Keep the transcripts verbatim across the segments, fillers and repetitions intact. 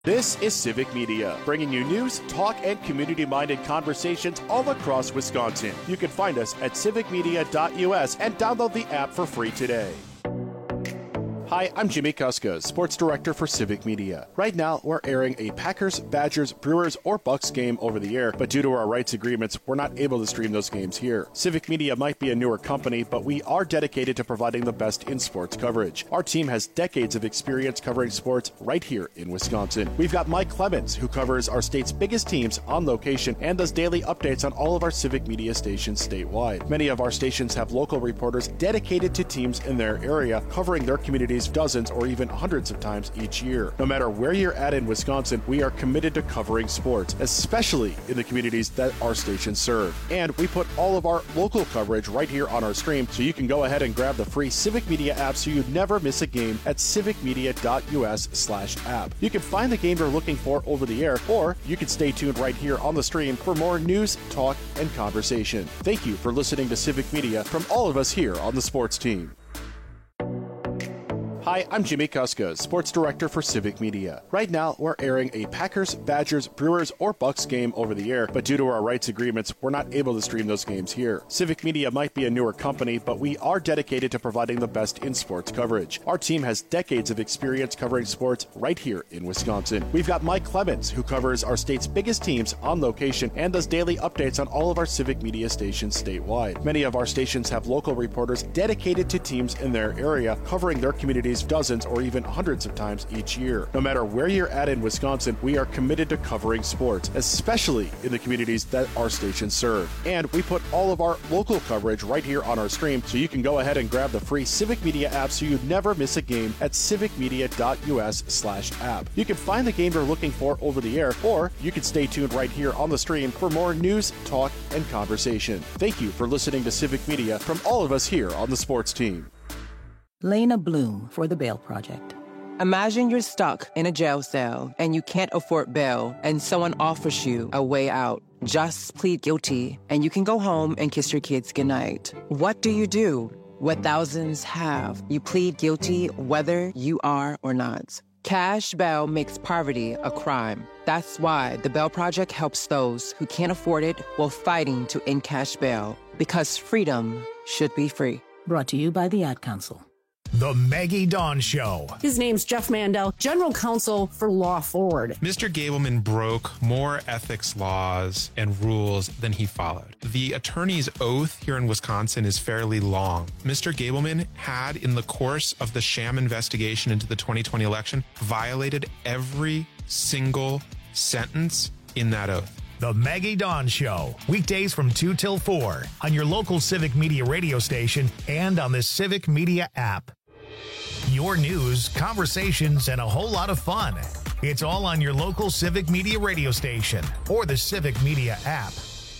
This is Civic Media, bringing you news, talk, and community-minded conversations all across Wisconsin. You can find us at civic media dot U S and download the app for free today. Hi, I'm Jimmy Kuska, Sports Director for Civic Media. Right now, we're airing a Packers, Badgers, Brewers, or Bucks game over the air, but due to our rights agreements, we're not able to stream those games here. Civic Media might be a newer company, but we are dedicated to providing the best in sports coverage. Our team has decades of experience covering sports right here in Wisconsin. We've got Mike Clemens, who covers our state's biggest teams on location and does daily updates on all of our Civic Media stations statewide. Many of our stations have local reporters dedicated to teams in their area, covering their communities dozens or even hundreds of times each year. No matter where you're at in Wisconsin, we are committed to covering sports, especially in the communities that our stations serve. And we put all of our local coverage right here on our stream, so you can go ahead and grab the free Civic Media app so you never miss a game at civic media dot U S slash app. You can find the game you're looking for over the air, or you can stay tuned right here on the stream for more news, talk, and conversation. Thank you for listening to Civic Media from all of us here on the sports team. Hi, I'm Jimmy Kuska, Sports Director for Civic Media. Right now, we're airing a Packers, Badgers, Brewers, or Bucks game over the air, but due to our rights agreements, we're not able to stream those games here. Civic Media might be a newer company, but we are dedicated to providing the best in sports coverage. Our team has decades of experience covering sports right here in Wisconsin. We've got Mike Clemens, who covers our state's biggest teams on location and does daily updates on all of our Civic Media stations statewide. Many of our stations have local reporters dedicated to teams in their area, covering their communities dozens or even hundreds of times each year. No matter where you're at in Wisconsin, we are committed to covering sports, especially in the communities that our stations serve. And we put all of our local coverage right here on our stream, so you can go ahead and grab the free Civic Media app so you never miss a game at civic media dot U S slash app. You can find the game you're looking for over the air, or you can stay tuned right here on the stream for more news, talk, and conversation. Thank you for listening to Civic Media from all of us here on the sports team. Lena Bloom for the Bail Project. Imagine you're stuck in a jail cell and you can't afford bail, and someone offers you a way out. Just plead guilty and you can go home and kiss your kids goodnight. What do you do? What thousands have. You plead guilty whether you are or not. Cash bail makes poverty a crime. That's why the Bail Project helps those who can't afford it while fighting to end cash bail. Because freedom should be free. Brought to you by the Ad Council. The Maggie Dawn Show. His name's Jeff Mandel, General Counsel for Law Forward. Mister Gableman broke more ethics laws and rules than he followed. The attorney's oath here in Wisconsin is fairly long. Mister Gableman had, in the course of the sham investigation into the twenty twenty election, violated every single sentence in that oath. The Maggie Dawn Show, weekdays from two till four on your local Civic Media radio station and on the Civic Media app. Your news, conversations, and a whole lot of fun. It's all on your local Civic Media radio station or the Civic Media app.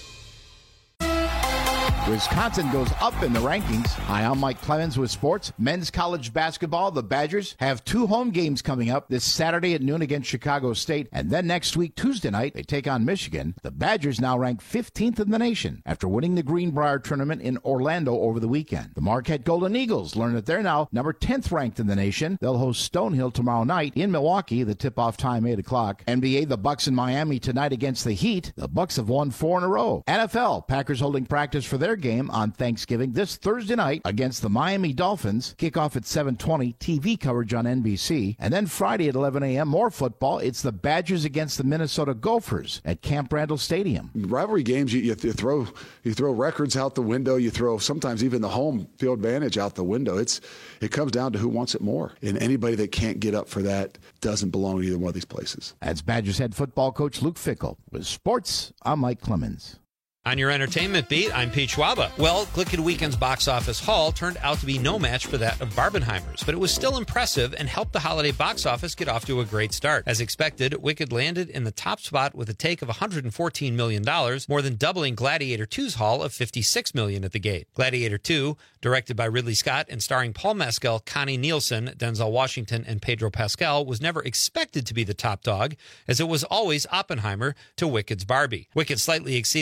Wisconsin goes up in the rankings. Hi, I'm Mike Clemens with sports. Men's college basketball, the Badgers have two home games coming up this Saturday at noon against Chicago State. And then next week, Tuesday night, they take on Michigan. The Badgers now rank fifteenth in the nation after winning the Greenbrier tournament in Orlando over the weekend. The Marquette Golden Eagles learn that they're now number tenth ranked in the nation. They'll host Stonehill tomorrow night in Milwaukee. The tip-off time, eight o'clock. N B A, the Bucks in Miami tonight against the Heat. The Bucks have won four in a row. N F L, Packers holding practice for their game on Thanksgiving this Thursday night against the Miami Dolphins. Kickoff at seven twenty, T V coverage on N B C. And then Friday at eleven a.m., more football. It's the Badgers against the Minnesota Gophers at Camp Randall Stadium. Rivalry games, you, you, you throw you throw records out the window. You throw sometimes even the home field advantage out the window. It's It comes down to who wants it more. And anybody that can't get up for that doesn't belong to either one of these places. That's Badgers head football coach Luke Fickell. With sports, I'm Mike Clemens. On your entertainment beat, I'm Pete Schwaba. Well, Glicked Weekend's box office haul turned out to be no match for that of Barbenheimer's, but it was still impressive and helped the holiday box office get off to a great start. As expected, Wicked landed in the top spot with a take of one hundred fourteen million dollars, more than doubling Gladiator two's haul of fifty-six million dollars at the gate. Gladiator two, directed by Ridley Scott and starring Paul Mescal, Connie Nielsen, Denzel Washington, and Pedro Pascal, was never expected to be the top dog, as it was always Oppenheimer to Wicked's Barbie. Wicked slightly exceeded expectations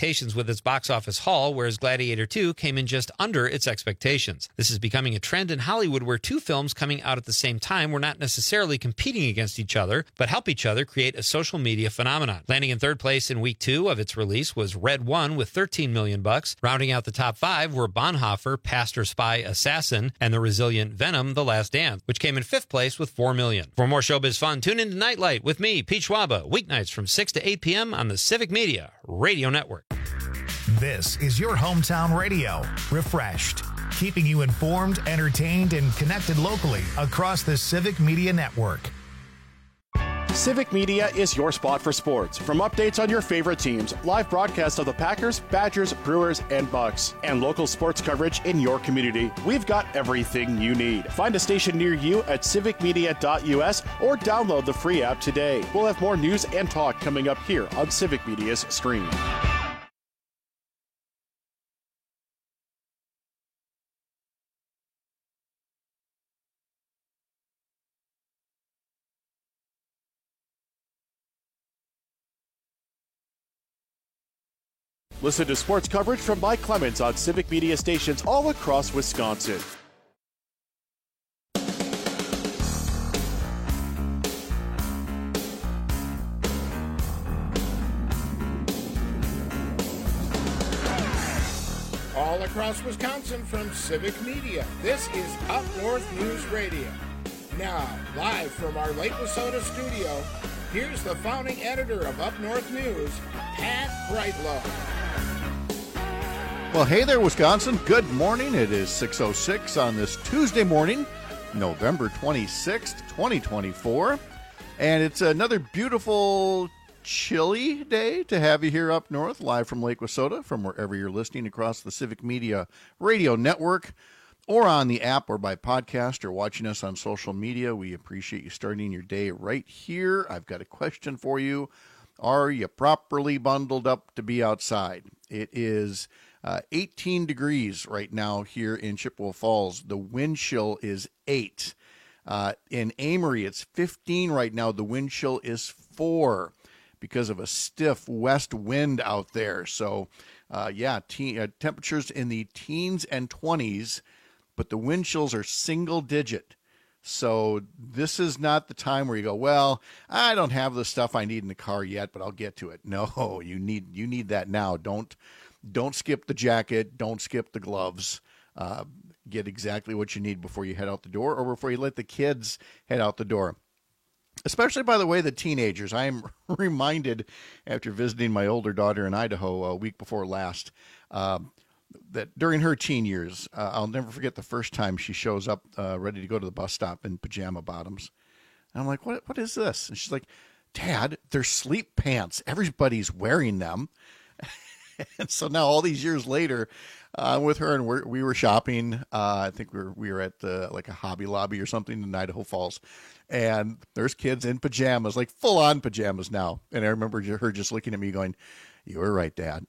expectations with its box office haul, whereas Gladiator two came in just under its expectations. This is becoming a trend in Hollywood where two films coming out at the same time were not necessarily competing against each other, but help each other create a social media phenomenon. Landing in third place in week two of its release was Red One with thirteen million bucks. Rounding out the top five were Bonhoeffer, Pastor Spy Assassin, and the resilient Venom, The Last Dance, which came in fifth place with four million. For more showbiz fun, tune in to Nightlight with me, Pete Schwaba, weeknights from six to eight p.m. on the Civic Media Radio Network. This is your hometown radio, refreshed, keeping you informed, entertained, and connected locally across the Civic Media Network. Civic Media is your spot for sports. From updates on your favorite teams, live broadcasts of the Packers, Badgers, Brewers, and Bucks, and local sports coverage in your community, we've got everything you need. Find a station near you at civic media dot u s or download the free app today. We'll have more news and talk coming up here on Civic Media's stream. Listen to sports coverage from Mike Clemens on Civic Media stations all across Wisconsin. All across Wisconsin from Civic Media, this is Up North News Radio. Now, live from our Lake Wissota studio, here's the founding editor of Up North News, Pat Brightlow. Well, hey there, Wisconsin. Good morning. It is six oh six on this Tuesday morning, November twenty-sixth, twenty twenty-four. And it's another beautiful, chilly day to have you here up north, live from Lake Wissota, from wherever you're listening across the Civic Media Radio Network, or on the app, or by podcast, or watching us on social media. We appreciate you starting your day right here. I've got a question for you. Are you properly bundled up to be outside? It is uh, eighteen degrees right now here in Chippewa Falls. The wind chill is eight. Uh, in Amory, it's fifteen right now. The wind chill is four because of a stiff west wind out there. So, uh, yeah, te- uh, temperatures in the teens and twenties, but the wind chills are single digit. So this is not the time where you go, well, I don't have the stuff I need in the car yet, but I'll get to it. No, you need you need that now. Don't don't skip the jacket. Don't skip the gloves. Uh, get exactly what you need before you head out the door, or before you let the kids head out the door. Especially, by the way, the teenagers. I am reminded after visiting my older daughter in Idaho a week before last, um, that during her teen years, uh, I'll never forget the first time she shows up uh, ready to go to the bus stop in pajama bottoms. And I'm like, what? What is this? And she's like, Dad, they're sleep pants. Everybody's wearing them. And so now all these years later, uh, with her, and we're, we were shopping. Uh, I think we were, we were at the, like a Hobby Lobby or something in Idaho Falls. And there's kids in pajamas, like full on pajamas now. And I remember her just looking at me going, you were right, Dad.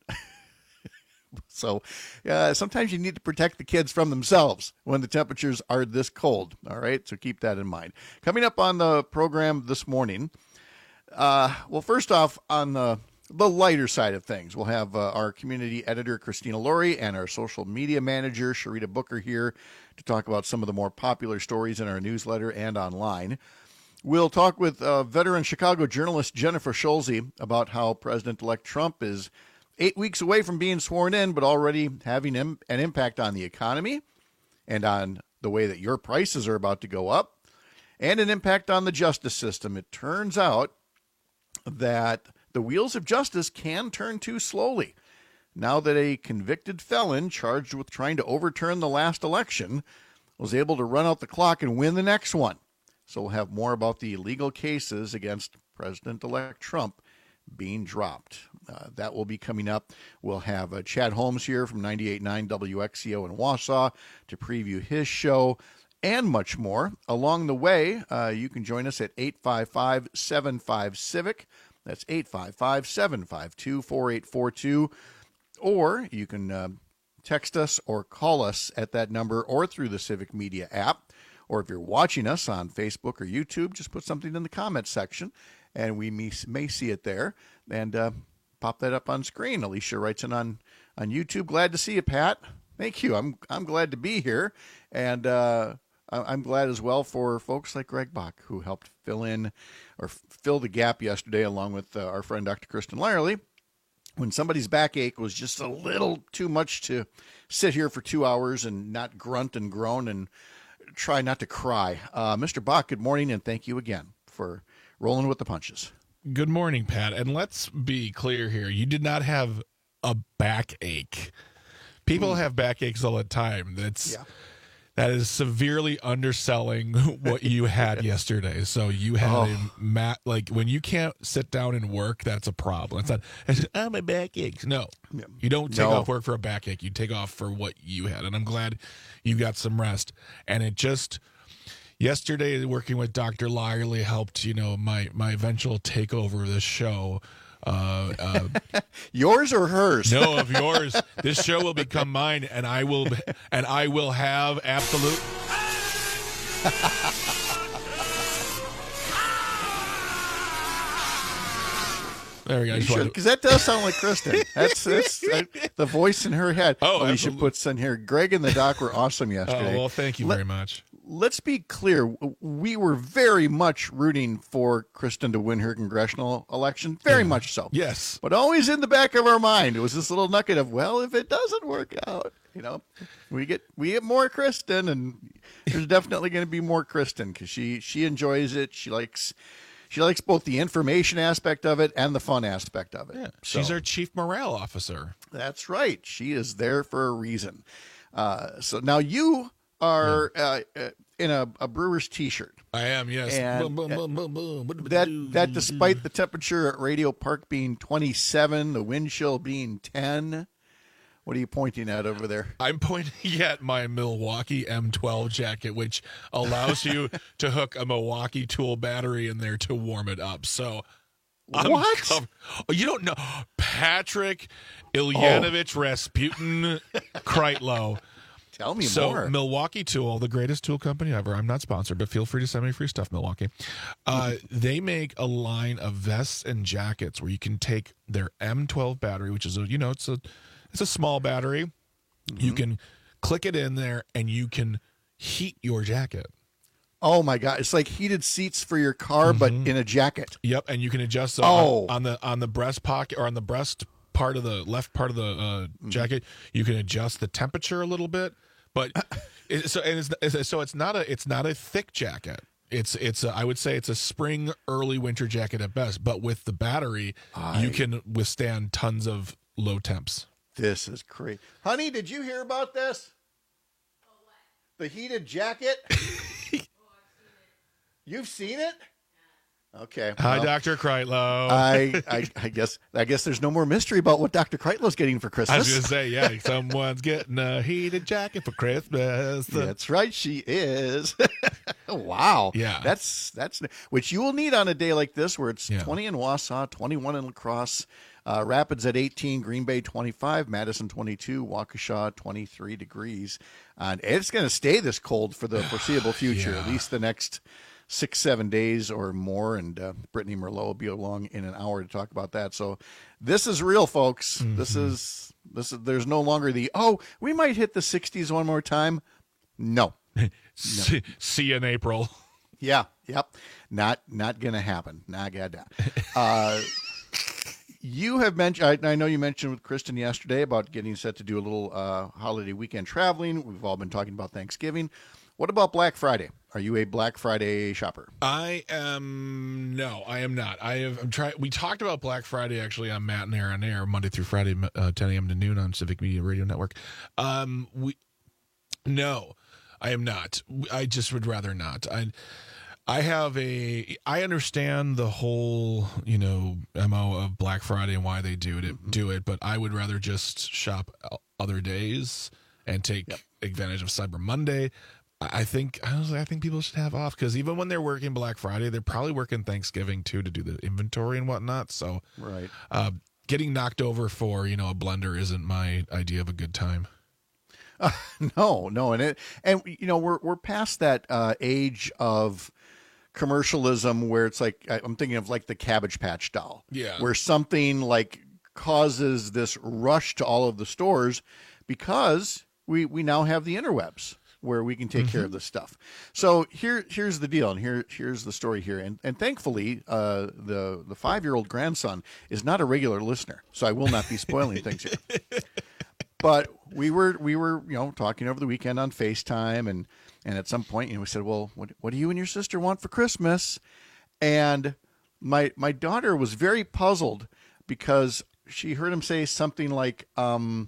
So uh, sometimes you need to protect the kids from themselves when the temperatures are this cold. All right. So keep that in mind. Coming up on the program this morning. Uh, well, first off, on the, the lighter side of things, we'll have uh, our community editor, Christina Laurie, and our social media manager, Sharita Booker, here to talk about some of the more popular stories in our newsletter and online. We'll talk with uh, veteran Chicago journalist Jennifer Schulze about how President-elect Trump is eight weeks away from being sworn in, but already having an impact on the economy and on the way that your prices are about to go up, and an impact on the justice system. It turns out that the wheels of justice can turn too slowly now that a convicted felon charged with trying to overturn the last election was able to run out the clock and win the next one. So we'll have more about the legal cases against President-elect Trump being dropped. Uh, that will be coming up. We'll have uh, Chad Holmes here from ninety-eight point nine W X C O in Wausau to preview his show, and much more. Along the way, uh, you can join us at eight five five, seven five, CIVIC. That's eight five five, seven five two, four eight four two. Or you can uh, text us or call us at that number, or through the Civic Media app. Or if you're watching us on Facebook or YouTube, just put something in the comments section, and we may, may see it there. And uh, pop that up on screen. Alicia writes in on, on YouTube. Glad to see you, Pat. Thank you. I'm I'm glad to be here. And uh, I'm glad as well for folks like Greg Bach, who helped fill in or fill the gap yesterday, along with uh, our friend Doctor Kristen Lyerly, when somebody's backache was just a little too much to sit here for two hours and not grunt and groan and try not to cry. Uh, Mister Bach, good morning, and thank you again for rolling with the punches. Good morning, Pat. And let's be clear here. You did not have a backache. People mm. have backaches all the time. That's yeah. That is severely underselling what you had yesterday. So you had oh. a mat, like when you can't sit down and work, that's a problem. It's not, it's, oh, my backache. No, yeah. you don't take no. off work for a backache. You take off for what you had. And I'm glad you got some rest. And it just, yesterday, working with Doctor Lyerly helped, you know, my, my eventual takeover of the show. Uh, uh, yours or hers? No, of yours. This show will become mine, and I will, and I will have absolute. There we go. You should, because that does sound like Kristen. That's, that's uh, the voice in her head. Oh, Alicia puts in here. Greg and the doc were awesome yesterday. Oh, well, thank you Let, very much. Let's be clear. We were very much rooting for Kristen to win her congressional election. Very yeah. much so. Yes. But always in the back of our mind, it was this little nugget of, well, if it doesn't work out, you know, we get we get more Kristen, and there's definitely going to be more Kristen because she she enjoys it. She likes she likes both the information aspect of it and the fun aspect of it. Yeah. So, she's our chief morale officer. That's right. She is there for a reason. Uh, so now you are uh, uh, in a, a Brewers T-shirt. I am, yes. And boom, boom, boom, boom, boom. That, that despite the temperature at Radio Park being twenty-seven, the wind chill being ten, what are you pointing at over there? I'm pointing at my Milwaukee M twelve jacket, which allows you to hook a Milwaukee Tool battery in there to warm it up. So I'm what? Covered. Oh, you don't know. Patrick Ilyanovich oh. Rasputin Kreitlow. Tell me so, more. So Milwaukee Tool, the greatest tool company ever. I'm not sponsored, but feel free to send me free stuff, Milwaukee. Uh, they make a line of vests and jackets where you can take their M twelve battery, which is a, you know, it's a it's a small battery. Mm-hmm. You can click it in there and you can heat your jacket. Oh my God! It's like heated seats for your car, mm-hmm. but in a jacket. Yep, and you can adjust the, oh. on, on the on the breast pocket or on the breast part of the left part of the uh, jacket. You can adjust the temperature a little bit. But it, so and it's, so it's not a it's not a thick jacket. It's it's a, I would say it's a spring early winter jacket at best. But with the battery, I, you can withstand tons of low temps. This is crazy, honey. Did you hear about this? Oh, what? The heated jacket. oh, I've seen it. You've seen it? Okay. Hi, well, Doctor Kreitlow. I, I I guess I guess there's no more mystery about what Doctor Kreitlow's getting for Christmas. I was going to say, yeah, someone's getting a heated jacket for Christmas. That's right, she is. Wow. Yeah. That's that's which you will need on a day like this, where it's yeah. twenty in Wausau, twenty-one in La Crosse, uh, Rapids at eighteen, Green Bay twenty-five, Madison twenty-two, Waukesha twenty-three degrees, and it's going to stay this cold for the foreseeable future, yeah. at least the next six, seven days or more. And uh, Brittany Merlot will be along in an hour to talk about that. So this is real, folks. Mm-hmm. This is, this is, there's no longer the, oh, we might hit the sixties one more time. No. no. see, see you in April. Yeah. Yep. Not, not going to happen. Not gonna. Uh, you have mentioned, I, I know you mentioned with Kristen yesterday about getting set to do a little uh, holiday weekend traveling. We've all been talking about Thanksgiving. What about Black Friday? Are you a Black Friday shopper? I am no, I am not. I have. I'm trying. We talked about Black Friday actually on Matt and Air on Air Monday through Friday, uh, ten a.m. to noon on Civic Media Radio Network. Um, we no, I am not. I just would rather not. I I have a. I understand the whole you know M O of Black Friday and why they do it. Mm-hmm. Do it, but I would rather just shop other days and take yep. advantage of Cyber Monday. I think honestly, I think people should have off because even when they're working Black Friday, they're probably working Thanksgiving too to do the inventory and whatnot. So, right, uh, getting knocked over for you know a blender isn't my idea of a good time. Uh, no, no, and it and you know we're we're past that uh, age of commercialism where it's like I'm thinking of like the Cabbage Patch doll, yeah, where something like causes this rush to all of the stores because we, we now have the interwebs where we can take mm-hmm. care of this stuff. So here, here's the deal, and here, here's the story here. And, and thankfully, uh, the the five-year-old grandson is not a regular listener, so I will not be spoiling things here. But we were we were you know talking over the weekend on FaceTime, and and at some point, you know, we said, well, what what do you and your sister want for Christmas? And my my daughter was very puzzled because she heard him say something like um,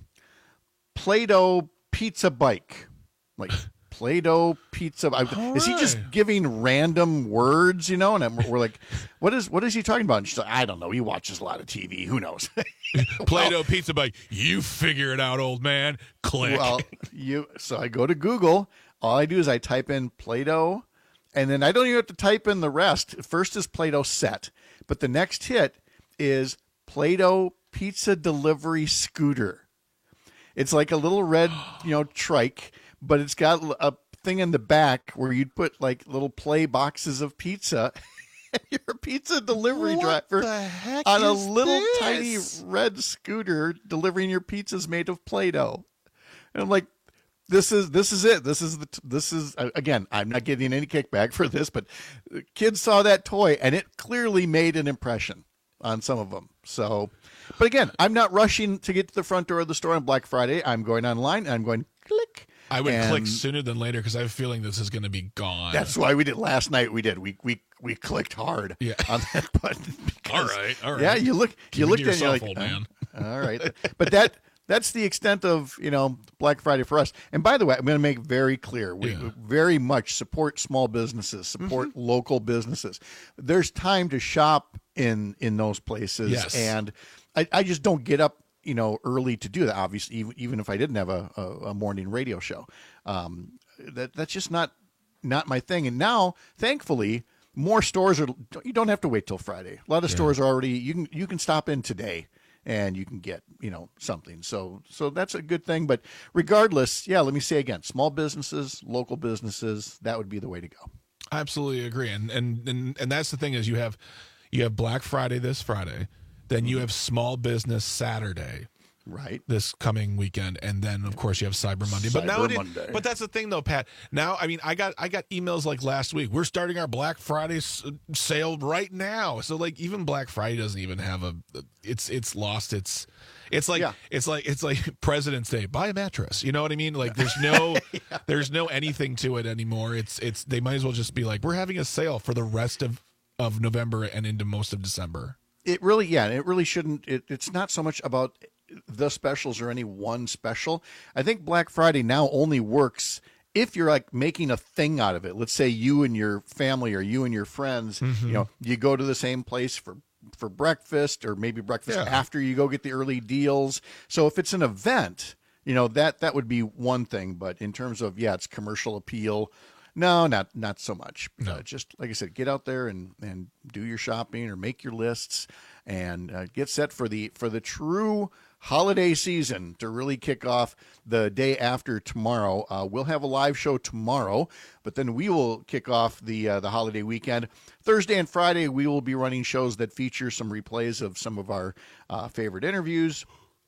Play-Doh pizza bike. Like Play-Doh pizza. All is right. He just giving random words, you know? And I'm, we're like, what is what is he talking about? And she's like, I don't know. He watches a lot of T V. Who knows? Play-Doh well, pizza bike. You figure it out, old man. Click. Well, you. So I go to Google. All I do is I type in Play-Doh, and then I don't even have to type in the rest. First is Play-Doh set, but the next hit is Play-Doh pizza delivery scooter. It's like a little red, you know, trike. But it's got a thing in the back where you'd put like little play boxes of pizza. And you're a pizza delivery what driver the heck on a is little this? tiny red scooter delivering your pizzas made of Play-Doh. And I'm like, this is this is it. This is the this is again. I'm not getting any kickback for this, but kids saw that toy and it clearly made an impression on some of them. So, but again, I'm not rushing to get to the front door of the store on Black Friday. I'm going online and I'm going click. I would and click sooner than later because I have a feeling this is going to be gone. That's why we did last night. We did. We we we clicked hard yeah. on that button. all right, all right. Yeah, you look. Keep you looked at yourself, it, you're like, old man. Oh, all right, but that that's the extent of you know Black Friday for us. And by the way, I'm going to make very clear: we yeah. very much support small businesses, support mm-hmm. local businesses. There's time to shop in in those places, yes. and I, I just don't get up. You know, early to do that. Obviously, even, even if I didn't have a, a, a morning radio show, um, that that's just not not my thing. And now, thankfully, more stores are. You don't have to wait till Friday. A lot of yeah. stores are already. You can you can stop in today, and you can get you know something. So so that's a good thing. But regardless, yeah. Let me say again, small businesses, local businesses, that would be the way to go. I absolutely agree. And and and and that's the thing is you have you have Black Friday this Friday. Then you have Small Business Saturday, right? This coming weekend, and then of course you have Cyber Monday. Cyber but now, Monday. It, but that's the thing, though, Pat. Now, I mean, I got I got emails like last week. We're starting our Black Friday s- sale right now. So like even Black Friday doesn't even have a. It's it's lost its. It's like yeah. it's like it's like President's Day. Buy a mattress. You know what I mean? Like there's no yeah. there's no anything to it anymore. It's it's they might as well just be like we're having a sale for the rest of of November and into most of December. It really, yeah, it really shouldn't. It, it's not so much about the specials or any one special. I think Black Friday now only works if you're like making a thing out of it. Let's say you and your family or you and your friends, mm-hmm. you know, you go to the same place for for breakfast or maybe breakfast yeah. after you go get the early deals. So if it's an event, you know, that that would be one thing. But in terms of, yeah, it's commercial appeal. No, not not so much. No. Uh, just like I said, get out there and, and do your shopping or make your lists and uh, get set for the for the true holiday season to really kick off the day after tomorrow. Uh, we'll have a live show tomorrow, but then we will kick off the uh, the holiday weekend. Thursday and Friday, we will be running shows that feature some replays of some of our uh, favorite interviews.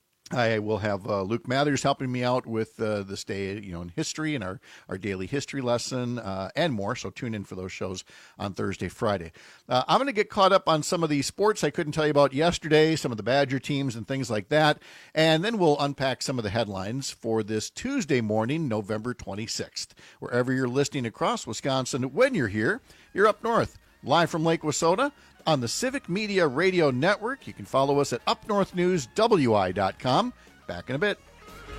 I will have uh, Luke Mathers helping me out with uh, this day, you know, in history and our, our daily history lesson uh, and more. So tune in for those shows on Thursday, Friday. Uh, I'm going to get caught up on some of the sports I couldn't tell you about yesterday, some of the Badger teams and things like that. And then we'll unpack some of the headlines for this Tuesday morning, November twenty-sixth. Wherever you're listening across Wisconsin, when you're here, you're up north, live from Lake Wissota. On the Civic Media Radio Network. You can follow us at up north news w i dot com. Back in a bit.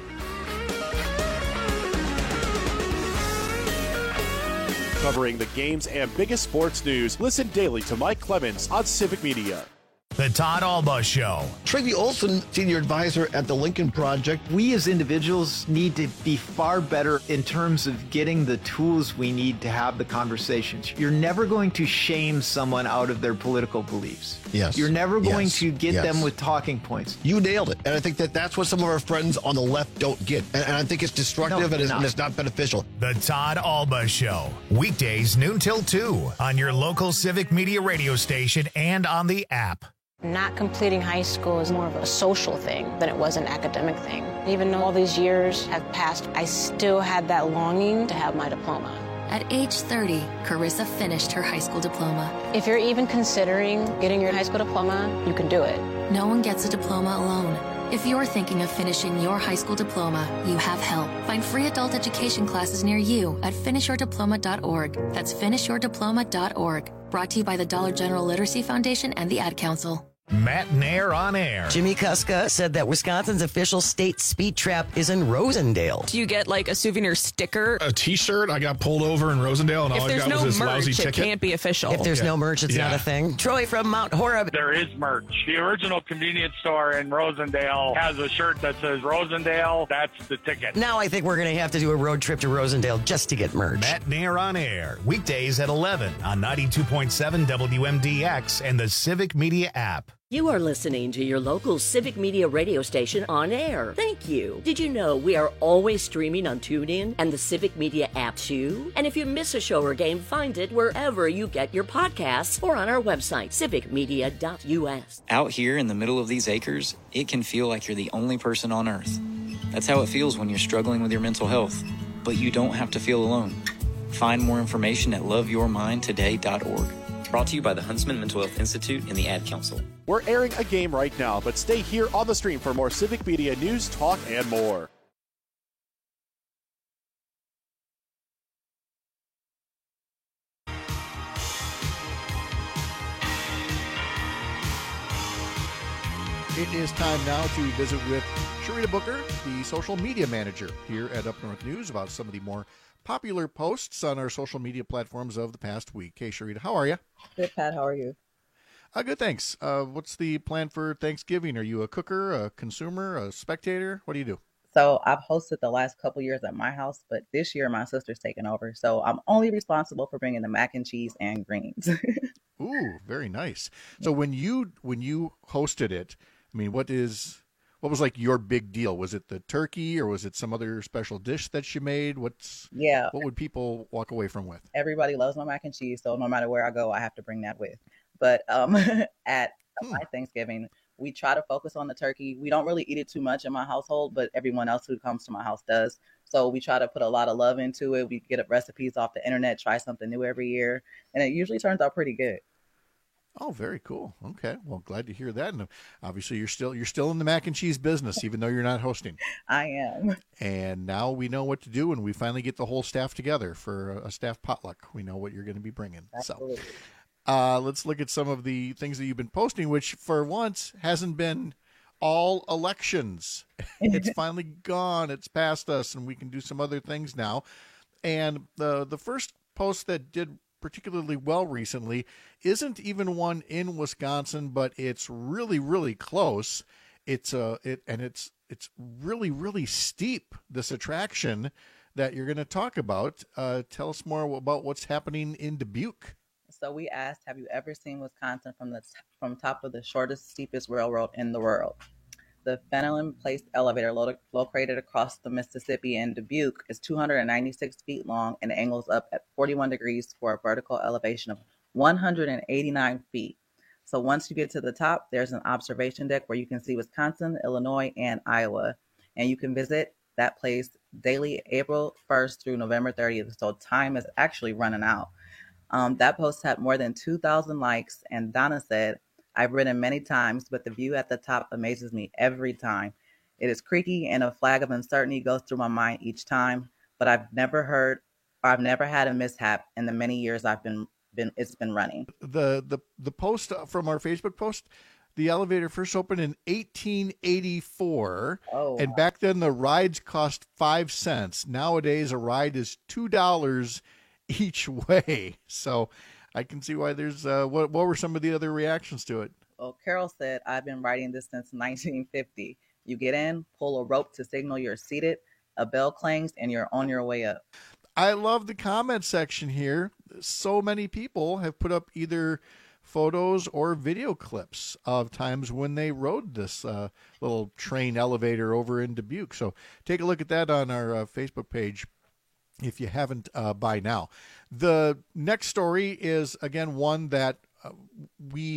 Covering the games and biggest sports news, listen daily to Mike Clemens on Civic Media. The Todd Alba Show. Tracy Olson, Senior Advisor at the Lincoln Project. We as individuals need to be far better in terms of getting the tools we need to have the conversations. You're never going to shame someone out of their political beliefs. Yes. You're never going yes. to get yes. them with talking points. You nailed it. And I think that that's what some of our friends on the left don't get. And, and I think it's destructive no, and, it's, and it's not beneficial. The Todd Alba Show. Weekdays noon till two on your local Civic Media radio station and on the app. Not completing high school is more of a social thing than it was an academic thing. Even though all these years have passed, I still had that longing to have my diploma. At age thirty, Carissa finished her high school diploma. If you're even considering getting your high school diploma, you can do it. No one gets a diploma alone. If you're thinking of finishing your high school diploma, you have help. Find free adult education classes near you at finish your diploma dot org. That's finish your diploma dot org. Brought to you by the Dollar General Literacy Foundation and the Ad Council. Matt Nair on air. Jimmy Kuska said that Wisconsin's official state speed trap is in Rosendale. Do you get like a souvenir sticker? A T-shirt? I got pulled over in Rosendale, and if all I got no was this merch, lousy it ticket. It can't be official. If there's yeah. no merch, it's yeah. not a thing. Troy from Mount Horeb. There is merch. The original convenience store in Rosendale has a shirt that says Rosendale. That's the ticket. Now I think we're going to have to do a road trip to Rosendale just to get merch. Matt Nair on air. Weekdays at eleven on ninety-two point seven W M D X and the Civic Media app. You are listening to your local Civic Media radio station on air. Thank you. Did you know we are always streaming on TuneIn and the Civic Media app too? And if you miss a show or game, find it wherever you get your podcasts or on our website, civic media dot U S. Out here in the middle of these acres, it can feel like you're the only person on Earth. That's how it feels when you're struggling with your mental health. But you don't have to feel alone. Find more information at love your mind today dot org. Brought to you by the Huntsman Mental Health Institute and the Ad Council. We're airing a game right now, but stay here on the stream for more Civic Media news, talk, and more. It is time now to visit with Sharita Booker, the social media manager here at Up North News, about some of the more popular posts on our social media platforms of the past week. Hey, Sharita, how are you? Good, Pat. How are you? Uh, good, thanks. Uh, what's the plan for Thanksgiving? Are you a cooker, a consumer, a spectator? What do you do? So I've hosted the last couple years at my house, but this year my sister's taking over. So I'm only responsible for bringing the mac and cheese and greens. Ooh, very nice. So when you when you hosted it, I mean, what is what was like your big deal? Was it the turkey, or was it some other special dish that you made? What's yeah? What would people walk away from with? Everybody loves my mac and cheese, so no matter where I go, I have to bring that with. But um, at hmm. my Thanksgiving, we try to focus on the turkey. We don't really eat it too much in my household, but everyone else who comes to my house does. So we try to put a lot of love into it. We get recipes off the internet, try something new every year, and it usually turns out pretty good. Oh, very cool. Okay, well, glad to hear that. And obviously, you're still you're still in the mac and cheese business, even though you're not hosting. I am. And now we know what to do, and we finally get the whole staff together for a staff potluck. We know what you're going to be bringing. Absolutely. So, uh, let's look at some of the things that you've been posting, which for once hasn't been all elections. It's finally gone. It's past us, and we can do some other things now. And the the first post that did particularly well recently isn't even one in Wisconsin, but it's really, really close. It's uh, it and it's it's really, really steep, this attraction that you're going to talk about. Uh, tell us more about what's happening in Dubuque. So we asked, have you ever seen Wisconsin from the from top of the shortest, steepest railroad in the world? The Fenelon Place elevator, lo- located across the Mississippi in Dubuque, is two hundred ninety-six feet long and angles up at forty-one degrees for a vertical elevation of one hundred eighty-nine feet. So once you get to the top, there's an observation deck where you can see Wisconsin, Illinois, and Iowa. And you can visit that place daily, April first through November thirtieth. So time is actually running out. Um, that post had more than two thousand likes, and Donna said, I've ridden many times, but the view at the top amazes me every time. It is creaky, and a flag of uncertainty goes through my mind each time, but I've never heard, or I've never had a mishap in the many years I've been, been it's been running. The, the, the post from our Facebook post, the elevator first opened in eighteen eighty-four, oh, and back then the rides cost five cents. Nowadays, a ride is two dollars each way. So I can see why there's, uh, what, what were some of the other reactions to it? Well, Carol said, I've been riding this since nineteen fifty. You get in, pull a rope to signal you're seated, a bell clangs, and you're on your way up. I love the comment section here. So many people have put up either photos or video clips of times when they rode this uh, little train elevator over in Dubuque. So take a look at that on our uh, Facebook page if you haven't uh, by now. The next story is, again, one that uh, we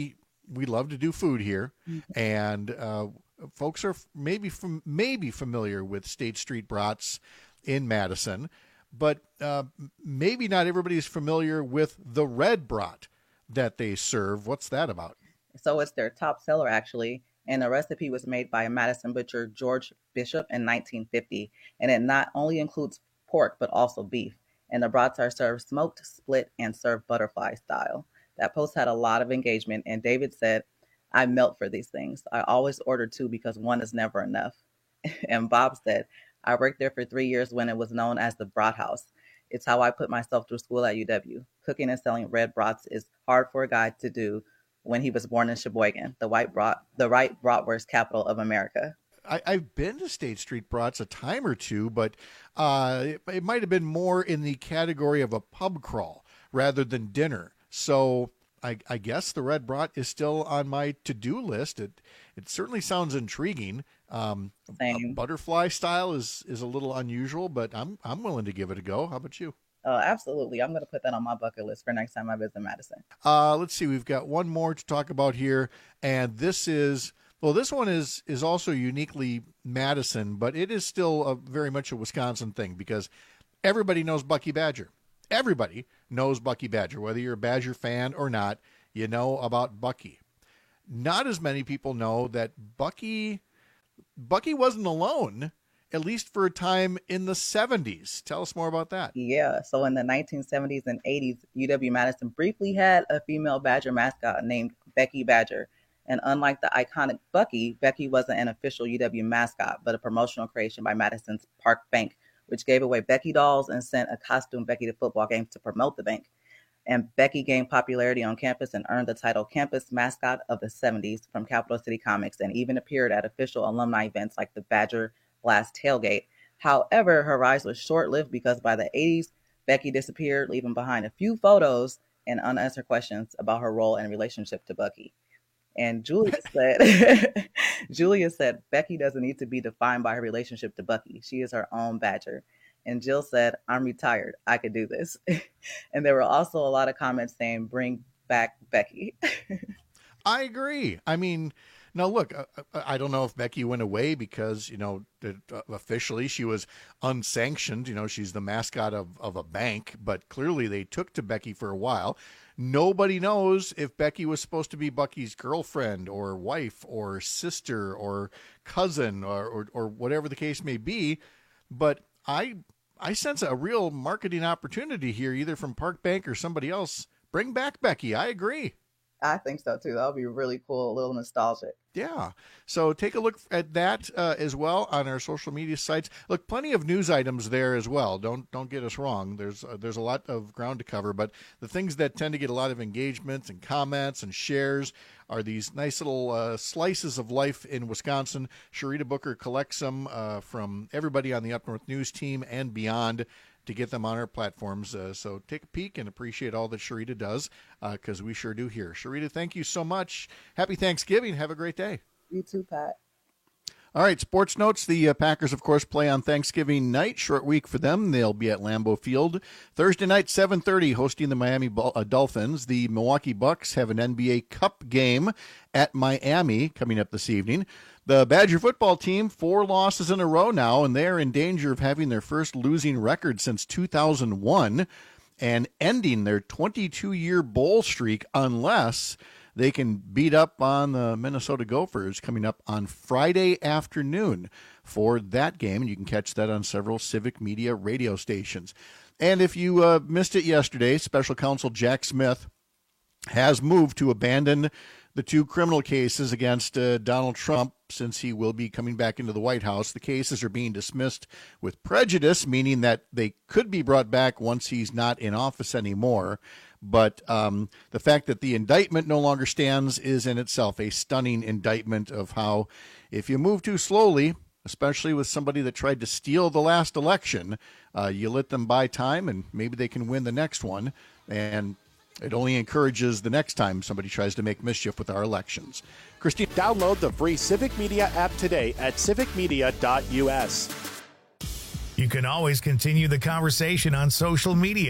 we love to do food here, and uh, folks are maybe from maybe familiar with State Street Brats in Madison, but uh, maybe not everybody is familiar with the red brat that they serve. What's that about? So it's their top seller, actually. And the recipe was made by Madison butcher George Bishop in nineteen fifty. And it not only includes pork, but also beef. And the brats are served smoked, split, and served butterfly style. That post had a lot of engagement. And David said, I melt for these things. I always order two because one is never enough. And Bob said, I worked there for three years when it was known as the Brat House. It's how I put myself through school at U W. Cooking and selling red brats is hard for a guy to do when he was born in Sheboygan, the white brat, the right bratwurst capital of America. I, I've been to State Street Brats a time or two, but uh, it, it might have been more in the category of a pub crawl rather than dinner. So I, I guess the red brat is still on my to-do list. It it certainly sounds intriguing. Um, Same. Butterfly style is is a little unusual, but I'm I'm willing to give it a go. How about you? Uh, absolutely. I'm going to put that on my bucket list for next time I visit Madison. Uh, let's see. We've got one more to talk about here, and this is, well, this one is is also uniquely Madison, but it is still a, very much a Wisconsin thing because everybody knows Bucky Badger. Everybody knows Bucky Badger. Whether you're a Badger fan or not, you know about Bucky. Not as many people know that Bucky, Bucky wasn't alone, at least for a time in the seventies. Tell us more about that. Yeah, so in the nineteen seventies and eighties, U W-Madison briefly had a female Badger mascot named Becky Badger. And unlike the iconic Bucky, Becky wasn't an official U W mascot, but a promotional creation by Madison's Park Bank, which gave away Becky dolls and sent a costume Becky to football games to promote the bank. And Becky gained popularity on campus and earned the title Campus Mascot of the seventies from Capital City Comics, and even appeared at official alumni events like the Badger Blast Tailgate. However, her rise was short-lived because by the eighties, Becky disappeared, leaving behind a few photos and unanswered questions about her role and relationship to Bucky. And Julia said, Julia said, Becky doesn't need to be defined by her relationship to Bucky. She is her own Badger. And Jill said, I'm retired. I could do this. And there were also a lot of comments saying, bring back Becky. I agree. I mean, now look, I don't know if Becky went away because, you know, officially she was unsanctioned. You know, she's the mascot of, of a bank, but clearly they took to Becky for a while. Nobody knows if Becky was supposed to be Bucky's girlfriend or wife or sister or cousin or, or, or whatever the case may be. But I I sense a real marketing opportunity here, either from Park Bank or somebody else. Bring back Becky. I agree. I think so, too. That would be really cool, a little nostalgic. Yeah. So take a look at that uh, as well on our social media sites. Look, plenty of news items there as well. Don't don't get us wrong. There's uh, there's a lot of ground to cover, but the things that tend to get a lot of engagements and comments and shares are these nice little uh, slices of life in Wisconsin. Sharita Booker collects them uh, from everybody on the Up North News team and beyond to get them on our platforms. Uh, so take a peek and appreciate all that Sharita does, because uh, we sure do here. Sharita, thank you so much. Happy Thanksgiving. Have a great day. You too, Pat. All right, sports notes. The uh, Packers, of course, play on Thanksgiving night. Short week for them. They'll be at Lambeau Field. Thursday night, seven thirty, hosting the Miami Dolphins. The Milwaukee Bucks have an N B A Cup game at Miami coming up this evening. The Badger football team, four losses in a row now, and they're in danger of having their first losing record since two thousand one and ending their twenty-two-year bowl streak unless they can beat up on the Minnesota Gophers coming up on Friday afternoon for that game. And you can catch that on several Civic Media radio stations. And if you uh, missed it yesterday, Special Counsel Jack Smith has moved to abandon the two criminal cases against uh, Donald Trump since he will be coming back into the White House. The cases are being dismissed with prejudice, meaning that they could be brought back once he's not in office anymore. But um, the fact that the indictment no longer stands is in itself a stunning indictment of how, if you move too slowly, especially with somebody that tried to steal the last election, uh, you let them buy time and maybe they can win the next one. And it only encourages the next time somebody tries to make mischief with our elections. Christine, download the free Civic Media app today at civic media dot u s. You can always continue the conversation on social media.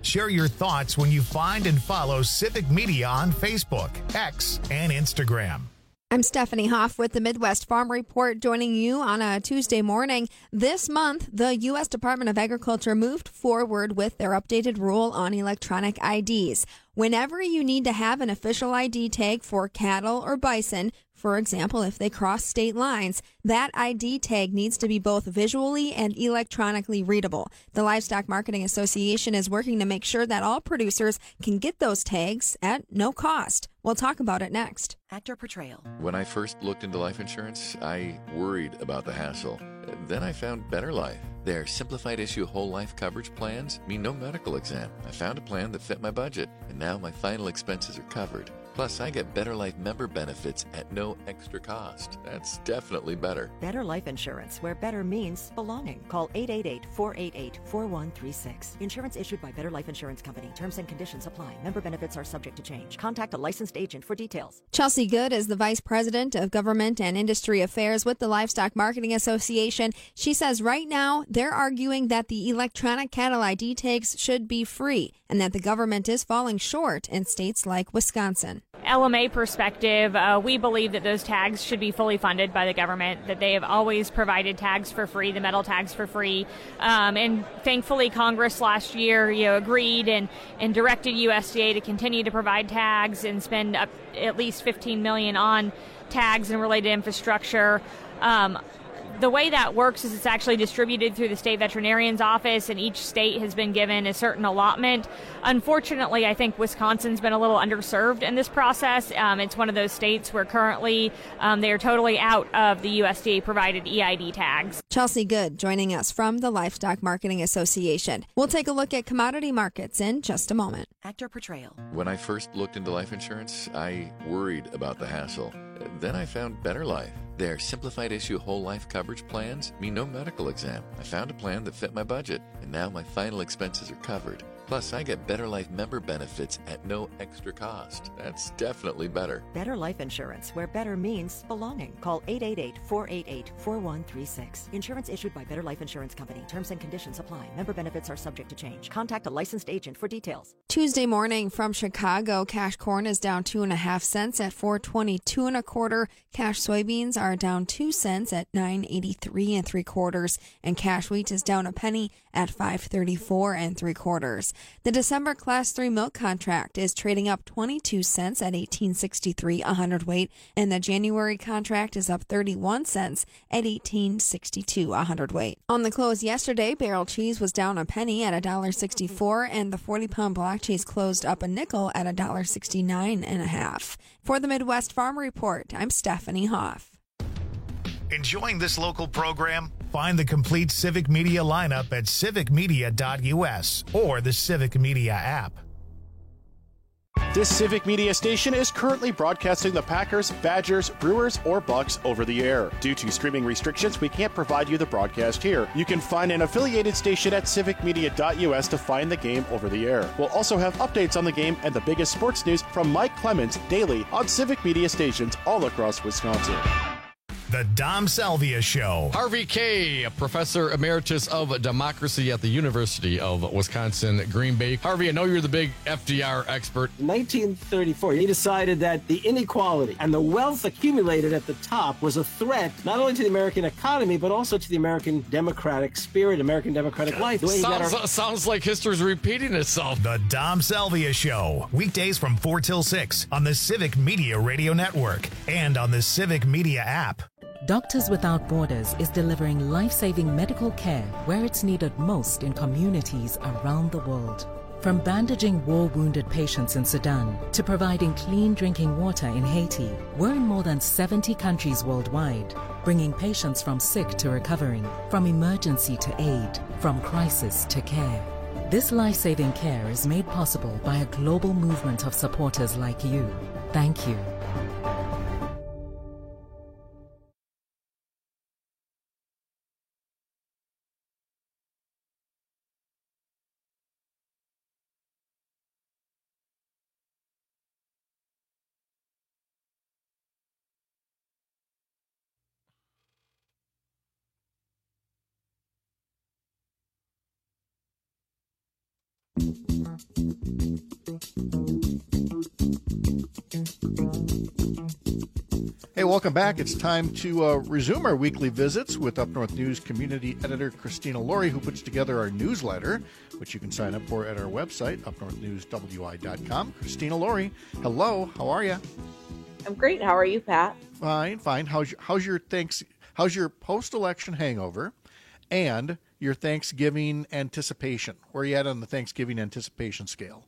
Share your thoughts when you find and follow Civic Media on Facebook, X, and Instagram. I'm Stephanie Hoff with the Midwest Farm Report, joining you on a Tuesday morning. This month, the U S Department of Agriculture moved forward with their updated rule on electronic I Ds. Whenever you need to have an official I D tag for cattle or bison, for example, if they cross state lines, that I D tag needs to be both visually and electronically readable. The Livestock Marketing Association is working to make sure that all producers can get those tags at no cost. We'll talk about it next. Actor portrayal. When I first looked into life insurance, I worried about the hassle. Then I found Better Life. Their simplified issue whole life coverage plans mean no medical exam. I found a plan that fit my budget, and now my final expenses are covered. Plus, I get Better Life member benefits at no extra cost. That's definitely better. Better Life Insurance, where better means belonging. Call eight eight eight, four eight eight, four one three six. Insurance issued by Better Life Insurance Company. Terms and conditions apply. Member benefits are subject to change. Contact a licensed agent for details. Chelsea Good is the Vice President of Government and Industry Affairs with the Livestock Marketing Association. She says right now they're arguing that the electronic cattle I D tags should be free and that the government is falling short in states like Wisconsin. L M A perspective, uh, we believe that those tags should be fully funded by the government, that they have always provided tags for free, the metal tags for free. Um, and thankfully, Congress last year you know, agreed and, and directed U S D A to continue to provide tags and spend up at least fifteen million dollars on tags and related infrastructure. Um, The way that works is it's actually distributed through the state veterinarian's office, and each state has been given a certain allotment. Unfortunately, I think Wisconsin's been a little underserved in this process. Um, it's one of those states where currently um, they are totally out of the U S D A-provided E I D tags. Chelsea Good joining us from the Livestock Marketing Association. We'll take a look at commodity markets in just a moment. Actor portrayal. When I first looked into life insurance, I worried about the hassle. Then I found Better Life. Their simplified issue whole life coverage plans mean no medical exam. I found a plan that fit my budget, and now my final expenses are covered. Plus, I get Better Life member benefits at no extra cost. That's definitely better. Better Life Insurance, where better means belonging. Call eight eight eight, four eight eight, four one three six. Insurance issued by Better Life Insurance Company. Terms and conditions apply. Member benefits are subject to change. Contact a licensed agent for details. Tuesday morning from Chicago, cash corn is down two and a half cents at four twenty-two and a quarter. Cash soybeans are down two cents at nine eighty-three and three quarters, and cash wheat is down a penny at five thirty-four and three quarters. The December Class three milk contract is trading up twenty-two cents at eighteen sixty-three a hundredweight, and the January contract is up thirty-one cents at eighteen sixty-two a hundredweight. On the close yesterday, barrel cheese was down a penny at one dollar sixty-four, and the forty pound block cheese closed up a nickel at one dollar sixty-nine and a half. For the Midwest Farm Report, I'm Stephanie Hoff. Enjoying this local program? Find the complete Civic Media lineup at civic media dot U S or the Civic Media app. This Civic Media station is currently broadcasting the Packers, Badgers, Brewers, or Bucks over the air. Due to streaming restrictions, we can't provide you the broadcast here. You can find an affiliated station at civic media dot U S to find the game over the air. We'll also have updates on the game and the biggest sports news from Mike Clemens daily on Civic Media stations all across Wisconsin. The Dom Salvia Show. Harvey Kaye, Professor Emeritus of Democracy at the University of Wisconsin, Green Bay. Harvey, I know you're the big F D R expert. In nineteen thirty-four, he decided that the inequality and the wealth accumulated at the top was a threat not only to the American economy, but also to the American democratic spirit, American democratic life. The way he got Sounds, our- sounds like history's repeating itself. The Dom Salvia Show. Weekdays from four till six on the Civic Media Radio Network and on the Civic Media app. Doctors Without Borders is delivering life-saving medical care where it's needed most in communities around the world. From bandaging war-wounded patients in Sudan to providing clean drinking water in Haiti, we're in more than seventy countries worldwide, bringing patients from sick to recovering, from emergency to aid, from crisis to care. This life-saving care is made possible by a global movement of supporters like you. Thank you. Hey, welcome back. It's time to uh, resume our weekly visits with Up North News community editor Christina Laurie, who puts together our newsletter, which you can sign up for at our website, up north news w i dot com. Christina Laurie, hello. How are you? I'm great. How are you, Pat? Fine, fine. How's your, how's your thanks? How's your post-election hangover, and your Thanksgiving anticipation? Where are you at on the Thanksgiving anticipation scale?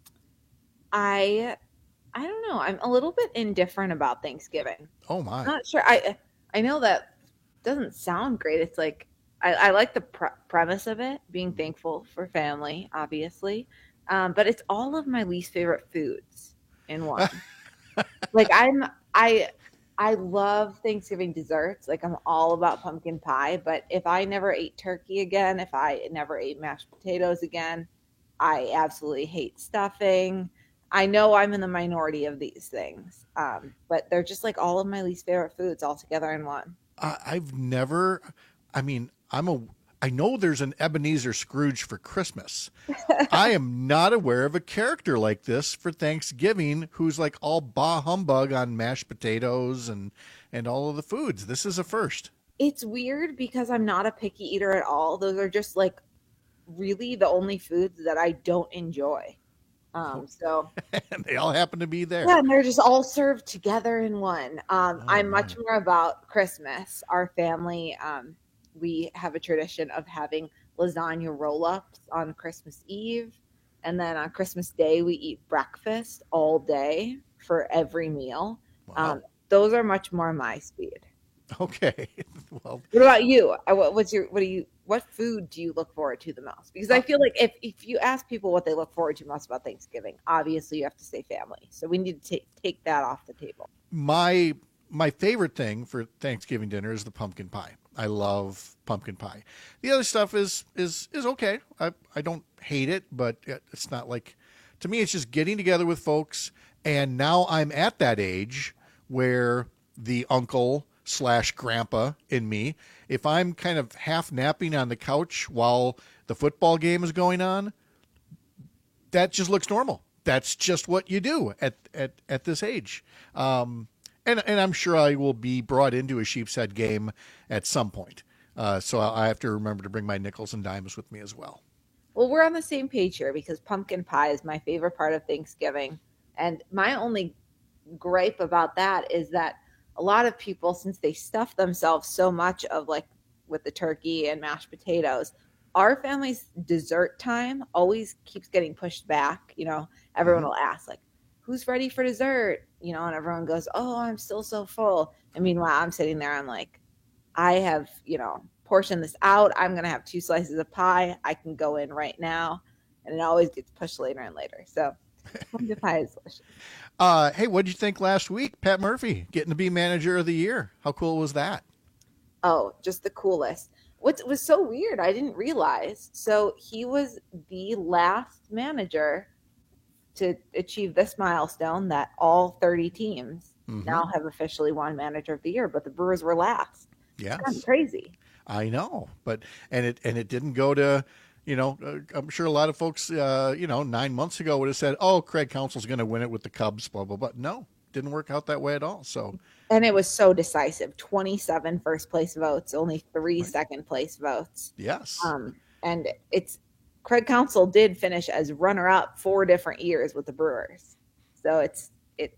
I. I don't know. I'm a little bit indifferent about Thanksgiving. Oh my! I'm not sure. I I know that doesn't sound great. It's like I, I like the pre- premise of it, being thankful for family, obviously, um, but it's all of my least favorite foods in one. Like I'm I I love Thanksgiving desserts. Like I'm all about pumpkin pie. But if I never ate turkey again, if I never ate mashed potatoes again, I absolutely hate stuffing. I know I'm in the minority of these things, um, but they're just like all of my least favorite foods all together in one. Uh, I've never, I mean, I'm a, I know there's an Ebenezer Scrooge for Christmas. I am not aware of a character like this for Thanksgiving who's like all bah humbug on mashed potatoes and, and all of the foods. This is a first. It's weird because I'm not a picky eater at all. Those are just like really the only foods that I don't enjoy. Um, so and they all happen to be there. Yeah, and they're just all served together in one. Um, Oh, I'm my. much more about Christmas. Our family, um, we have a tradition of having lasagna roll-ups on Christmas Eve. And then on Christmas Day, we eat breakfast all day for every meal. Wow. Um, those are much more my speed. Okay. Well, What about you? Uh, What, what's your, what do you, what food do you look forward to the most? Because I feel like if, if you ask people what they look forward to most about Thanksgiving, obviously you have to say family. So we need to take take that off the table. my my favorite thing for Thanksgiving dinner is the pumpkin pie. I love pumpkin pie. The other stuff is is is okay. I I don't hate it, but it's not like, to me it's just getting together with folks. And now I'm at that age where the uncle slash grandpa in me, if I'm kind of half napping on the couch while the football game is going on, that just looks normal. That's just what you do at at, at this age. Um, and, and I'm sure I will be brought into a Sheep's Head game at some point. Uh, so I have to remember to bring my nickels and dimes with me as well. Well, we're on the same page here because pumpkin pie is my favorite part of Thanksgiving. And my only gripe about that is that a lot of people, since they stuff themselves so much of like with the turkey and mashed potatoes, our family's dessert time always keeps getting pushed back. You know, everyone Mhm. will ask like, who's ready for dessert? You know, and everyone goes, oh, I'm still so full. And meanwhile, I'm sitting there, I'm like, I have, you know, portioned this out. I'm going to have two slices of pie. I can go in right now. And it always gets pushed later and later. So pumpkin pie is delicious. Uh, hey, what did you think last week? Pat Murphy getting to be manager of the year. How cool was that? Oh, just the coolest. What was so weird, I didn't realize. So he was the last manager to achieve this milestone that all thirty teams Mhm. now have officially won manager of the year, but the Brewers were last. Yes. Kind of crazy. I know, but and it and it didn't go to, you know, uh, I'm sure a lot of folks, uh, you know, nine months ago would have said, "Oh, Craig Counsell's going to win it with the Cubs," blah blah blah. No, didn't work out that way at all. So, And it was so decisive. twenty-seven first place votes, only three second place votes. yes, Um, and it's Craig Counsell did finish as runner up four different years with the Brewers. So it's it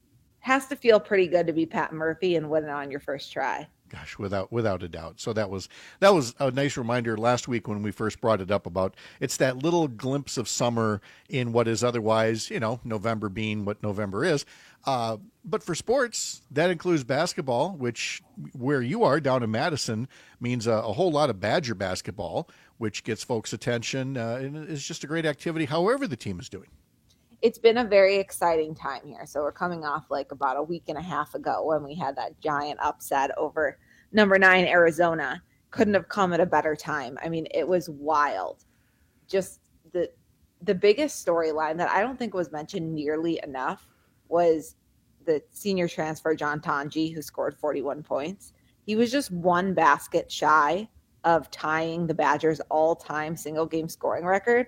has to feel pretty good to be Pat Murphy and win it on your first try. gosh, without without a doubt. So that was that was a nice reminder last week when we first brought it up about it's that little glimpse of summer in what is otherwise, you know, November being what November is. Uh, but for sports, that includes basketball, which where you are down in Madison means a, a whole lot of Badger basketball, which gets folks' attention uh, and is just a great activity, however the team is doing. It's been a very exciting time here. So we're coming off like about a week and a half ago when we had that giant upset over number nine Arizona. Couldn't have come at a better time. I mean, it was wild. Just the the biggest storyline that I don't think was mentioned nearly enough was the senior transfer John Tanji, who scored forty-one points. He was just one basket shy of tying the Badgers' all-time single game scoring record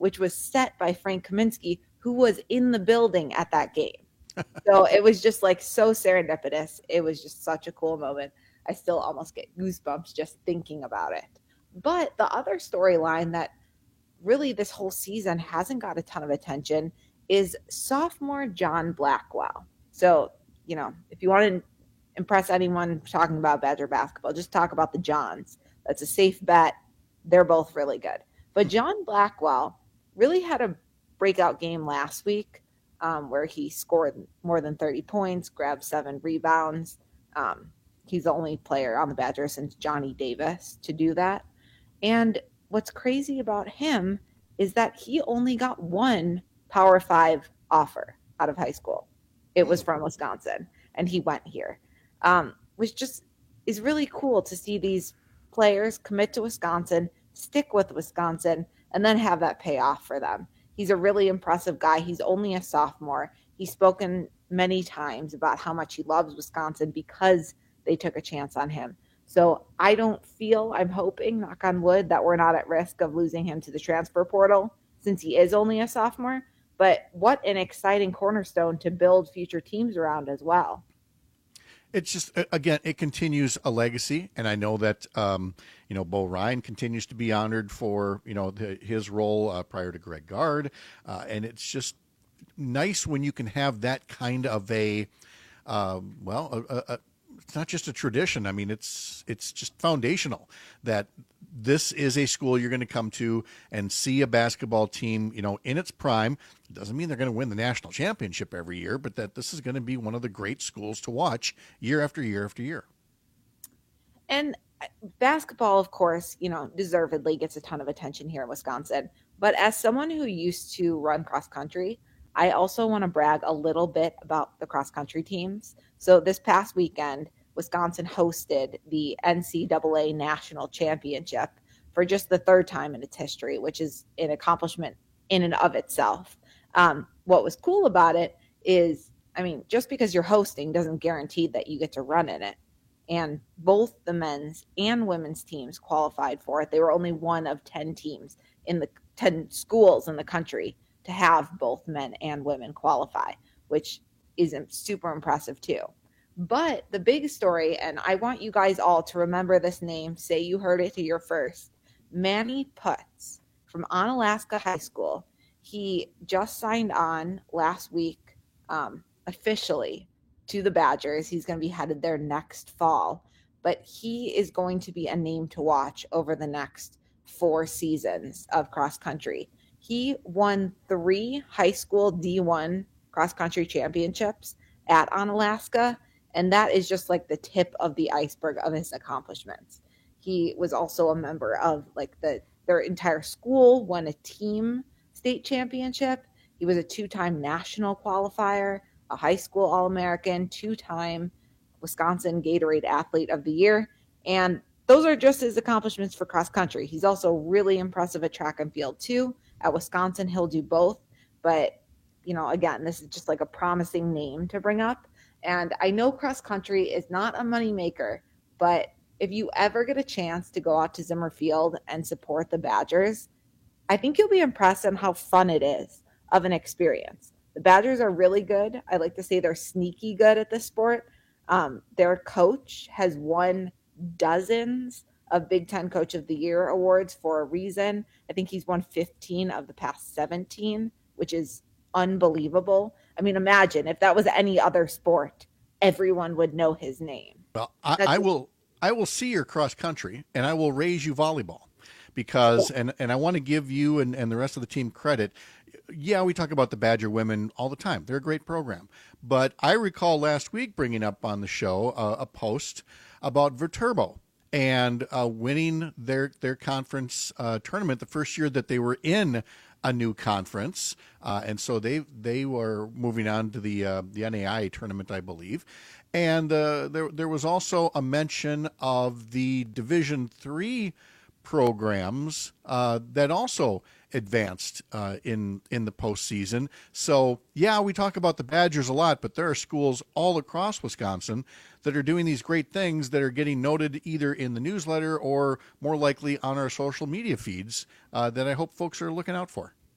which was set by Frank Kaminsky, who was in the building at that game. So it was just like so serendipitous. It was just such a cool moment. I still almost get goosebumps just thinking about it. But the other storyline that really this whole season hasn't got a ton of attention is sophomore John Blackwell. So, you know, if you want to impress anyone talking about Badger basketball, just talk about the Johns. That's a safe bet. They're both really good. But John Blackwell really had a breakout game last week um, where he scored more than thirty points, grabbed seven rebounds. Um, he's the only player on the Badgers since Johnny Davis to do that. And what's crazy about him is that he only got one Power Five offer out of high school. It was from Wisconsin, and he went here, um, which just is really cool to see these players commit to Wisconsin, stick with Wisconsin, and then have that pay off for them. He's a really impressive guy. He's only a sophomore. He's spoken many times about how much he loves Wisconsin because they took a chance on him. So I don't feel, I'm hoping, knock on wood, that we're not at risk of losing him to the transfer portal since he is only a sophomore. But what an exciting cornerstone to build future teams around as well. It's just, again, it continues a legacy. And I know that, um, you know, Bo Ryan continues to be honored for, you know, the, his role uh, prior to Greg Gard. Uh, and it's just nice when you can have that kind of a, uh, well, a, a, it's not just a tradition. I mean, it's it's just foundational that this is a school you're going to come to and see a basketball team, you know, in its prime. It doesn't mean they're going to win the national championship every year, but that this is going to be one of the great schools to watch year after year after year. And basketball, of course, you know, deservedly gets a ton of attention here in Wisconsin. But as someone who used to run cross country, I also want to brag a little bit about the cross country teams. So this past weekend, Wisconsin hosted the N C double A National Championship for just the third time in its history, which is an accomplishment in and of itself. Um, what was cool about it is, I mean, just because you're hosting doesn't guarantee that you get to run in it. And both the men's and women's teams qualified for it. They were only one of ten teams in the ten schools in the country to have both men and women qualify, which is super impressive too. But the big story, and I want you guys all to remember this name, say you heard it here first, Manny Putz from Onalaska High School. He just signed on last week um, officially to the Badgers. He's going to be headed there next fall, but he is going to be a name to watch over the next four seasons of cross country. He won three high school D one cross country championships at Onalaska, and that is just like the tip of the iceberg of his accomplishments. He was also a member of like the their entire school, won a team state championship. He was a two-time national qualifier, a high school All-American, two-time Wisconsin Gatorade Athlete of the Year, and those are just his accomplishments for cross country. He's also really impressive at track and field too. At Wisconsin, he'll do both. But, you know, again, this is just like a promising name to bring up. And I know cross country is not a moneymaker, but if you ever get a chance to go out to Zimmer Field and support the Badgers, I think you'll be impressed on how fun it is of an experience. The Badgers are really good. I like to say they're sneaky good at this sport. Um, their coach has won dozens of Big Ten Coach of the Year awards for a reason. I think he's won fifteen of the past seventeen, which is unbelievable. I mean, imagine if that was any other sport, everyone would know his name. Well, I, I will I will see your cross country, and I will raise you volleyball because, oh. and, and I want to give you and, and the rest of the team credit. Yeah, we talk about the Badger women all the time. They're a great program. But I recall last week bringing up on the show uh, a post about Viterbo and uh, winning their their conference uh, tournament the first year that they were in a new conference, uh, and so they they were moving on to the uh, the N A I A tournament, I believe. And uh, there there was also a mention of the Division three programs uh, that also advanced uh, in in the postseason. So yeah, we talk about the Badgers a lot, but there are schools all across Wisconsin that are doing these great things that are getting noted either in the newsletter or more likely on our social media feeds uh, that I hope folks are looking out for.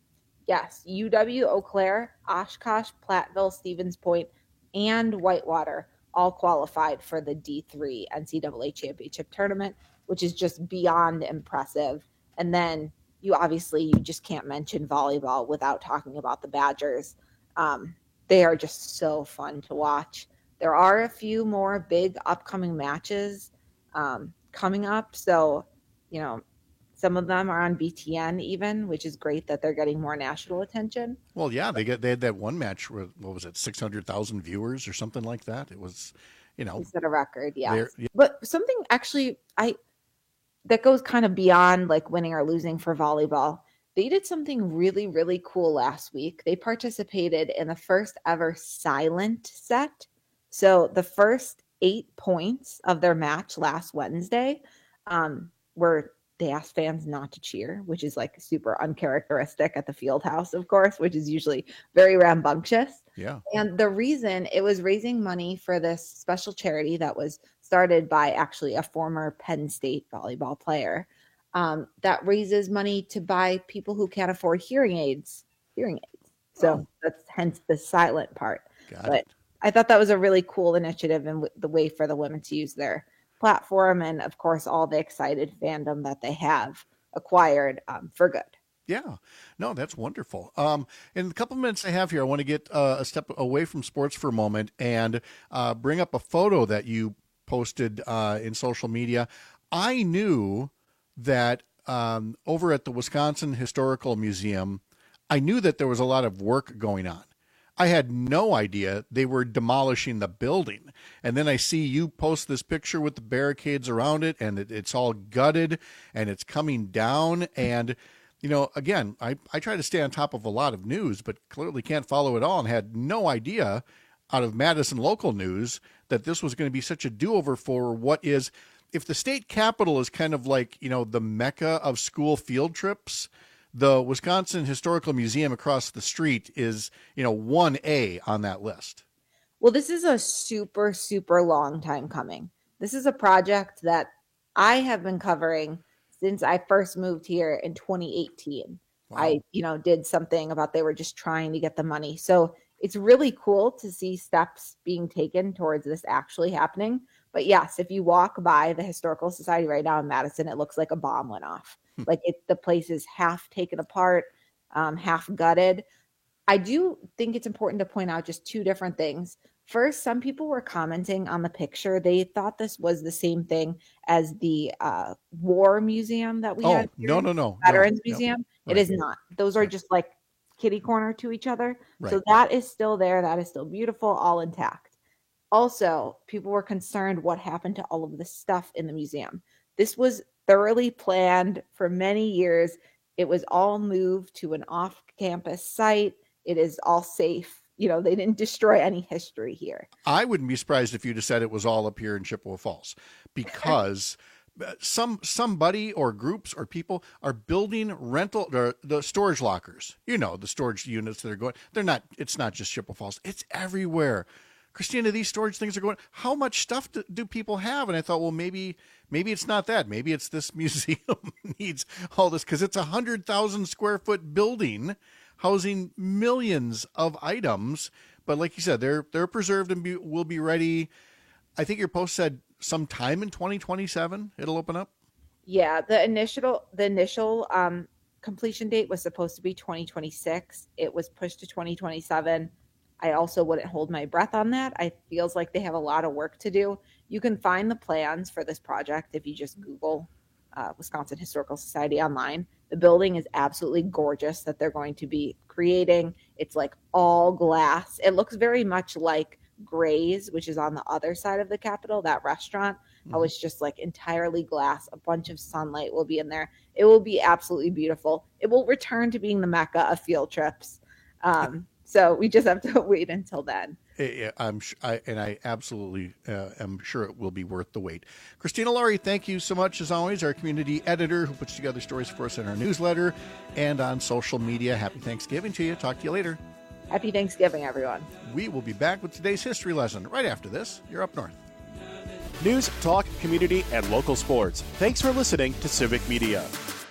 Yes, U W, Eau Claire, Oshkosh, Platteville, Stevens Point, and Whitewater all qualified for the D three N C double A championship tournament, which is just beyond impressive. And then you obviously, you just can't mention volleyball without talking about the Badgers. Um, they are just so fun to watch. There are a few more big upcoming matches um, coming up. So, you know, some of them are on B T N even, which is great that they're getting more national attention. Well, yeah, they get they had that one match where, what was it, six hundred thousand viewers or something like that. It was, you know. They set a record, yes. Yeah. But something actually I that goes kind of beyond like winning or losing for volleyball. They did something really, really cool last week. They participated in the first ever silent set. So the first eight points of their match last Wednesday um, were they asked fans not to cheer, which is like super uncharacteristic at the field house, of course, which is usually very rambunctious. Yeah. And the reason it was raising money for this special charity that was started by actually a former Penn State volleyball player um, that raises money to buy people who can't afford hearing aids, hearing aids. So oh. that's hence the silent part. Got but it. I thought that was a really cool initiative and w- the way for the women to use their platform and, of course, all the excited fandom that they have acquired um, for good. Yeah, no, that's wonderful. Um, in the couple minutes I have here, I want to get uh, a step away from sports for a moment and uh, bring up a photo that you posted uh, in social media. I knew that um, over at the Wisconsin Historical Museum, I knew that there was a lot of work going on. I had no idea they were demolishing the building. And then I see you post this picture with the barricades around it, and it, it's all gutted, and it's coming down. And, you know, again, I, I try to stay on top of a lot of news, but clearly can't follow it all, and had no idea out of Madison local news that this was going to be such a do-over for what is, if the state capitol is kind of like, you know, the mecca of school field trips, the Wisconsin Historical Museum across the street is, you know, one A on that list. Well, this is a super, super long time coming. This is a project that I have been covering since I first moved here in twenty eighteen. Wow. I, you know, did something about they were just trying to get the money. So it's really cool to see steps being taken towards this actually happening. But yes, if you walk by the Historical Society right now in Madison, it looks like a bomb went off. Like it, the place is half taken apart, um, half gutted. I do think it's important to point out just two different things. First, some people were commenting on the picture. They thought this was the same thing as the uh, War Museum that we oh, had. No, no, no. Veterans no, Museum. No. It Right. is not. Those are just like kitty corner to each other. Right. So that is still there. That is still beautiful, all intact. Also, people were concerned what happened to all of the stuff in the museum. This was thoroughly planned for many years. It was all moved to an off-campus site. It is all safe. You know, they didn't destroy any history here. I wouldn't be surprised if you just said it was all up here in Chippewa Falls, because some somebody or groups or people are building rental or the storage lockers. You know, the storage units that are going. They're not. It's not just Chippewa Falls. It's everywhere. Christina, these storage things are going, how much stuff do, do people have? And I thought, well, maybe maybe it's not that. Maybe it's this museum needs all this, because it's a one hundred thousand square foot building housing millions of items. But like you said, they're they're preserved and be, will be ready. I think your post said sometime in twenty twenty-seven it'll open up. Yeah, the initial the initial um, completion date was supposed to be twenty twenty-six. It was pushed to twenty twenty-seven. I also wouldn't hold my breath on that. I feels like they have a lot of work to do. You can find the plans for this project if you just Google uh, Wisconsin Historical Society online. The building is absolutely gorgeous that they're going to be creating. It's like all glass. It looks very much like Gray's, which is on the other side of the Capitol, that restaurant. Mm-hmm. How it's just like entirely glass. A bunch of sunlight will be in there. It will be absolutely beautiful. It will return to being the mecca of field trips. Um, So we just have to wait until then. I'm, I, and I absolutely uh, am sure it will be worth the wait. Christina Laurie, thank you so much, as always, our community editor who puts together stories for us in our newsletter and on social media. Happy Thanksgiving to you. Talk to you later. Happy Thanksgiving, everyone. We will be back with today's history lesson right after this. You're Up North. News, talk, community, and local sports. Thanks for listening to Civic Media.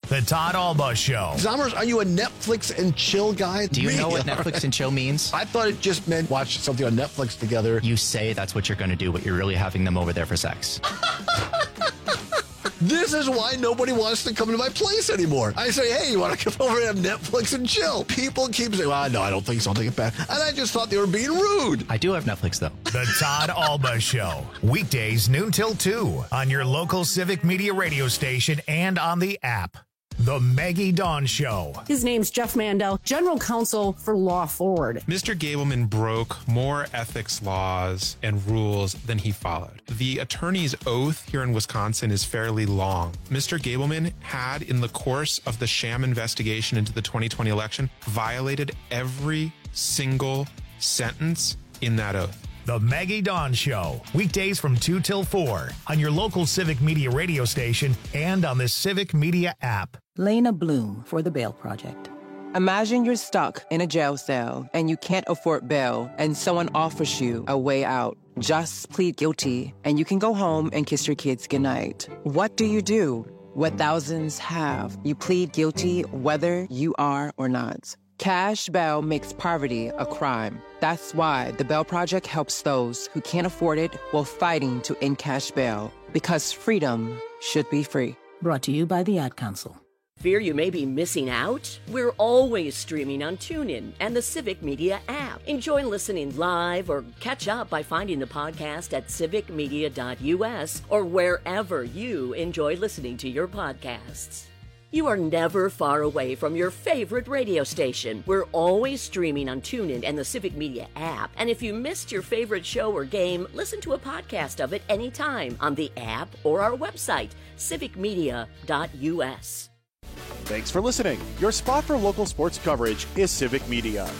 The Todd Alba Show. Zommers, are you a Netflix and chill guy? Do you know what Netflix and chill means? I thought it just meant watch something on Netflix together. You say that's what you're going to do, but you're really having them over there for sex. This is why nobody wants to come to my place anymore. I say, hey, you want to come over and have Netflix and chill? People keep saying, well, no, I don't think so. I'll take it back. And I just thought they were being rude. I do have Netflix, though. The Todd Alba Show. Weekdays noon till two on your local Civic Media radio station and on the app. The Maggie Dawn Show. His name's Jeff Mandel, General Counsel for Law Forward. Mister Gableman broke more ethics laws and rules than he followed. The attorney's oath here in Wisconsin is fairly long. Mister Gableman had, in the course of the sham investigation into the twenty twenty election, violated every single sentence in that oath. The Maggie Dawn Show. Weekdays from two till four on your local Civic Media radio station and on the Civic Media app. Lena Bloom for the Bail Project. Imagine you're stuck in a jail cell and you can't afford bail and someone offers you a way out. Just plead guilty and you can go home and kiss your kids goodnight. What do you do? What thousands have. You plead guilty whether you are or not. Cash bail makes poverty a crime. That's why the Bail Project helps those who can't afford it while fighting to end cash bail. Because freedom should be free. Brought to you by the Ad Council. Fear you may be missing out? We're always streaming on TuneIn and the Civic Media app. Enjoy listening live or catch up by finding the podcast at civic media dot u s or wherever you enjoy listening to your podcasts. You are never far away from your favorite radio station. We're always streaming on TuneIn and the Civic Media app. And if you missed your favorite show or game, listen to a podcast of it anytime on the app or our website, civic media dot u s. Thanks for listening. Your spot for local sports coverage is Civic Media.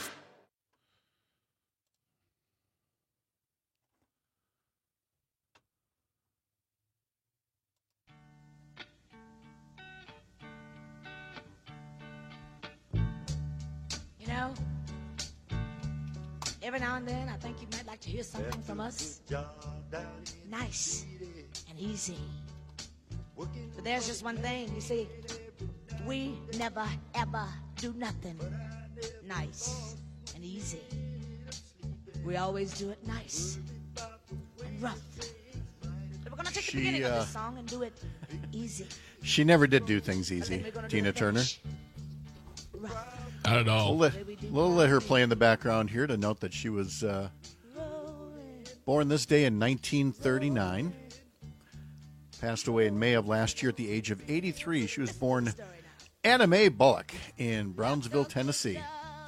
You know, every now and then I think you might like to hear something from us. Nice and easy. But there's just one thing, you see, we never ever do nothing nice and easy. We always do it nice and rough. We're gonna take She, the beginning of uh, this song and do it easy. She never did do things easy, Tina Turner. I don't know. We'll let, we'll let her play in the background here to note that she was uh, born this day in nineteen thirty-nine. Passed away in May of last year at the age of eighty-three. She was born Anna Mae Bullock in Brownsville, Tennessee.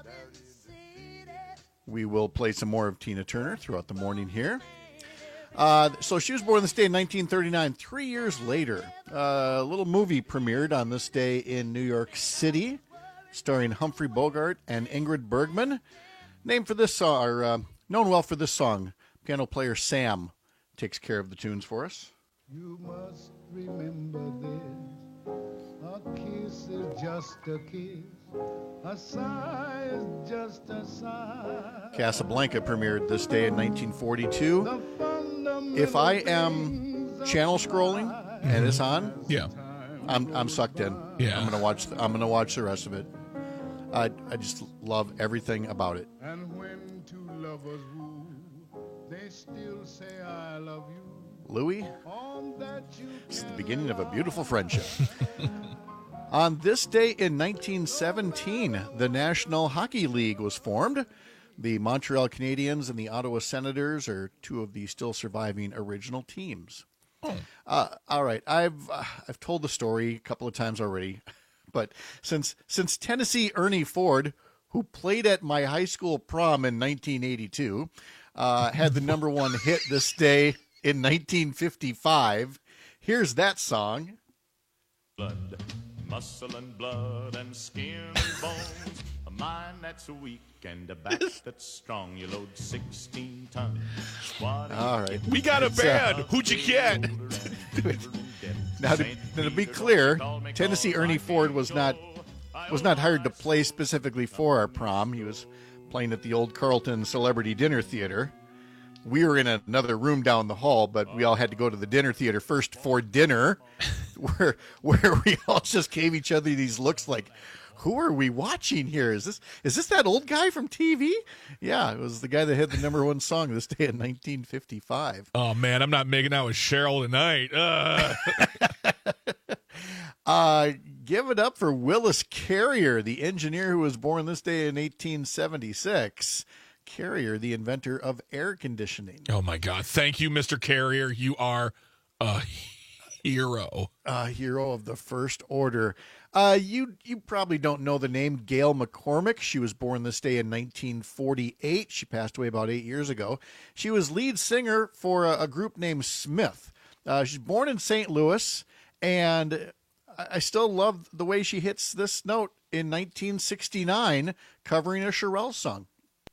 We will play some more of Tina Turner throughout the morning here. Uh, so she was born this day in nineteen thirty-nine. Three years later, uh, a little movie premiered on this day in New York City, starring Humphrey Bogart and Ingrid Bergman. Named for this song, or uh, known well for this song, piano player Sam takes care of the tunes for us. You must remember this. A kiss is just a kiss. A sigh is just a sigh. Casablanca premiered this day in nineteen forty-two. If I am channel scrolling and it's on, yeah, I'm I'm sucked in. Yeah, I'm gonna watch. I'm gonna watch the rest of it. I I just love everything about it. And when two lovers woo, they still say I love you. Louis, it's the beginning of a beautiful friendship. On this day in nineteen seventeen, the National Hockey League was formed. The Montreal Canadiens and the Ottawa Senators are two of the still surviving original teams. Oh. Uh, all right, I've uh, I've told the story a couple of times already, but since since Tennessee Ernie Ford, who played at my high school prom in nineteen eighty-two, uh, had the number one hit this day in nineteen fifty-five. Here's that song. Blood, muscle and blood and skin and bones. A mind that's weak and a back that's strong. You load sixteen tons. All right. We got a It's, uh, band. Who'd you get? Now, to, now, to be clear, Tennessee Ernie Ford was not was not hired to play specifically for our prom. He was playing at the old Carlton Celebrity Dinner Theater. we were in another room down the hall, but we all had to go to the dinner theater first for dinner, where where we all just gave each other these looks like, who are we watching here? Is this is this that old guy from T V? Yeah, it was the guy that had the number one song this day in nineteen fifty-five. Oh, man, I'm not making out with Cheryl tonight. Uh. uh, give it up for Willis Carrier, the engineer who was born this day in eighteen seventy-six. Carrier, the inventor of air conditioning. Oh, my God. Thank you, Mister Carrier. You are a hero. A hero of the first order. Uh, you you probably don't know the name Gail McCormick. She was born this day in nineteen forty-eight. She passed away about eight years ago. She was lead singer for a, a group named Smith. Uh, she's born in Saint Louis, and I, I still love the way she hits this note in nineteen sixty-nine, covering a Shirelles song.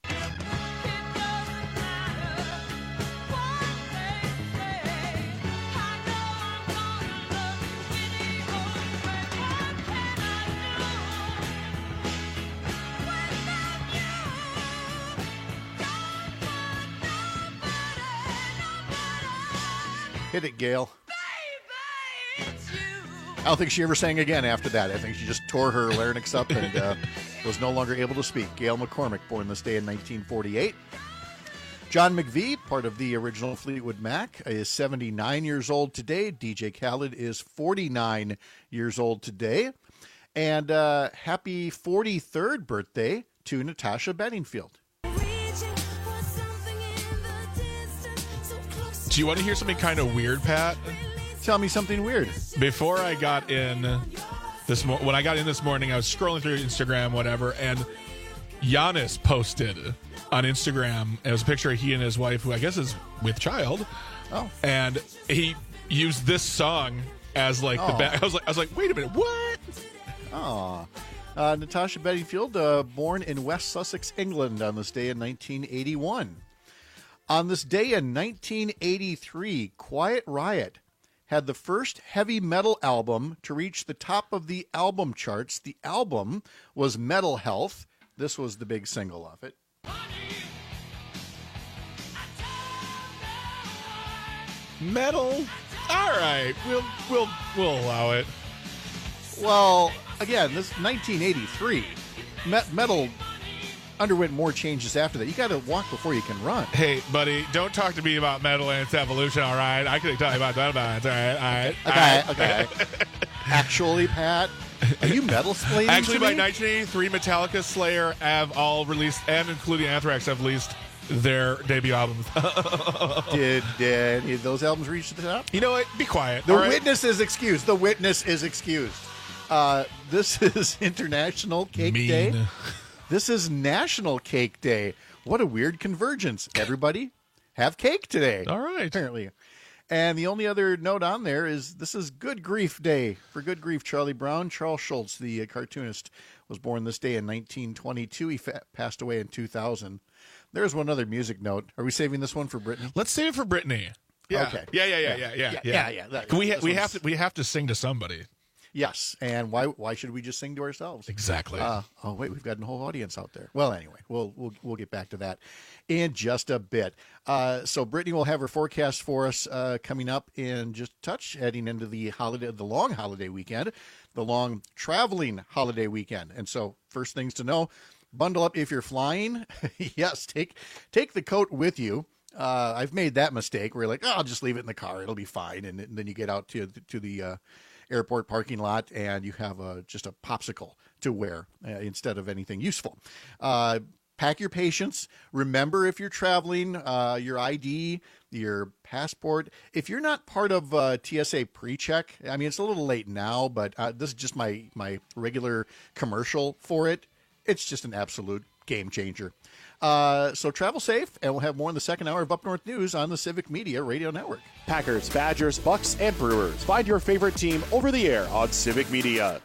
Hit it, Gail. I don't think she ever sang again after that. I think she just tore her larynx up and uh, was no longer able to speak. Gail McCormick, born this day in nineteen forty-eight. John McVie, part of the original Fleetwood Mac, is seventy-nine years old today. D J Khaled is forty-nine years old today. And uh, happy forty-third birthday to Natasha Bedingfield. Do you want to hear something kind of weird, Pat? Tell me something weird. Before I got in this mo- when I got in this morning, I was scrolling through Instagram, whatever, and Giannis posted on Instagram. It was a picture of he and his wife, who I guess is with child. Oh, and he used this song as like the back. I was like, I was like, wait a minute, what? Oh, uh, Natasha Bedingfield, uh, born in West Sussex, England, on this day in nineteen eighty-one. On this day in nineteen eighty-three, Quiet Riot had the first heavy metal album to reach the top of the album charts. The album was Metal Health. This was the big single of it. Metal? All right, we'll we'll we'll allow it. Well, again, this nineteen eighty-three. Met- metal underwent more changes after that. You got to walk before you can run. Hey, buddy, don't talk to me about metal and its evolution, all right? I can tell you about that, about it, all right? All right. Okay, all okay. right. Actually, Pat, are you metal slaying? Actually, by nineteen eighty-three, Metallica, Slayer have all released, and including Anthrax, have released their debut albums. did, did any of those albums reach the top? You know what? Be quiet. The all right? witness is excused. The witness is excused. Uh, this is International Cake Mean. Day. This is National Cake Day. What a weird convergence. Everybody have cake today. All right. Apparently. And the only other note on there is this is Good Grief Day. For Good Grief, Charlie Brown. Charles Schultz, the uh, cartoonist, was born this day in nineteen twenty-two. He fa- passed away in two thousand. There's one other music note. Are we saving this one for Brittany? Let's save it for Brittany. Yeah. Okay. Yeah, yeah, yeah, yeah, yeah. Yeah, yeah. yeah, yeah. we ha- This we one's- have to we have to sing to somebody. Yes, and why why should we just sing to ourselves? Exactly. Uh, oh wait, we've got a whole audience out there. Well, anyway, we'll we'll we'll get back to that in just a bit. Uh, so Brittany will have her forecast for us uh, coming up in just a touch, heading into the holiday, the long holiday weekend, the long traveling holiday weekend. And so, first things to know: bundle up if you're flying. Yes, take take the coat with you. Uh, I've made that mistake where you're like, oh, I'll just leave it in the car; it'll be fine. And, and then you get out to to the uh, airport parking lot and you have a, just a popsicle to wear uh, instead of anything useful. Uh, pack your patience. Remember, if you're traveling, uh, your I D, your passport. If you're not part of uh, T S A pre-check, I mean, it's a little late now, but uh, this is just my, my regular commercial for it. It's just an absolute game changer. Uh, so travel safe, and we'll have more in the second hour of Up North News on the Civic Media Radio Network. Packers, Badgers, Bucks, and Brewers. Find your favorite team over the air on Civic Media.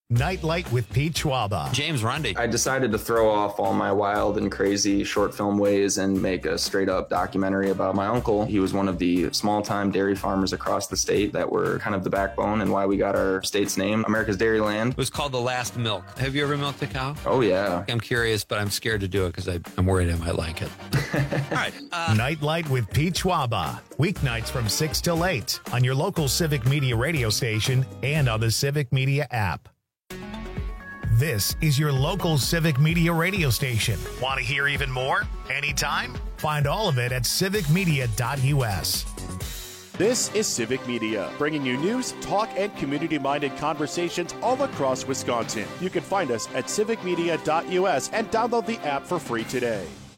Nightlight with Pete Schwaba. James Rundy. I decided to throw off all my wild and crazy short film ways and make a straight up documentary about my uncle. He was one of the small time dairy farmers across the state that were kind of the backbone and why we got our state's name, America's Dairyland. It was called The Last Milk. Have you ever milked a cow? Oh, yeah. I'm curious, but I'm scared to do it because I'm worried I might like it. All right. Uh, Nightlight with Pete Schwaba. Weeknights from six till eight on your local Civic Media radio station and on the Civic Media app. This is your local Civic Media radio station. Want to hear even more? Anytime? Find all of it at civic media dot u s. This is Civic Media, bringing you news, talk, and community-minded conversations all across Wisconsin. You can find us at civic media dot u s and download the app for free today.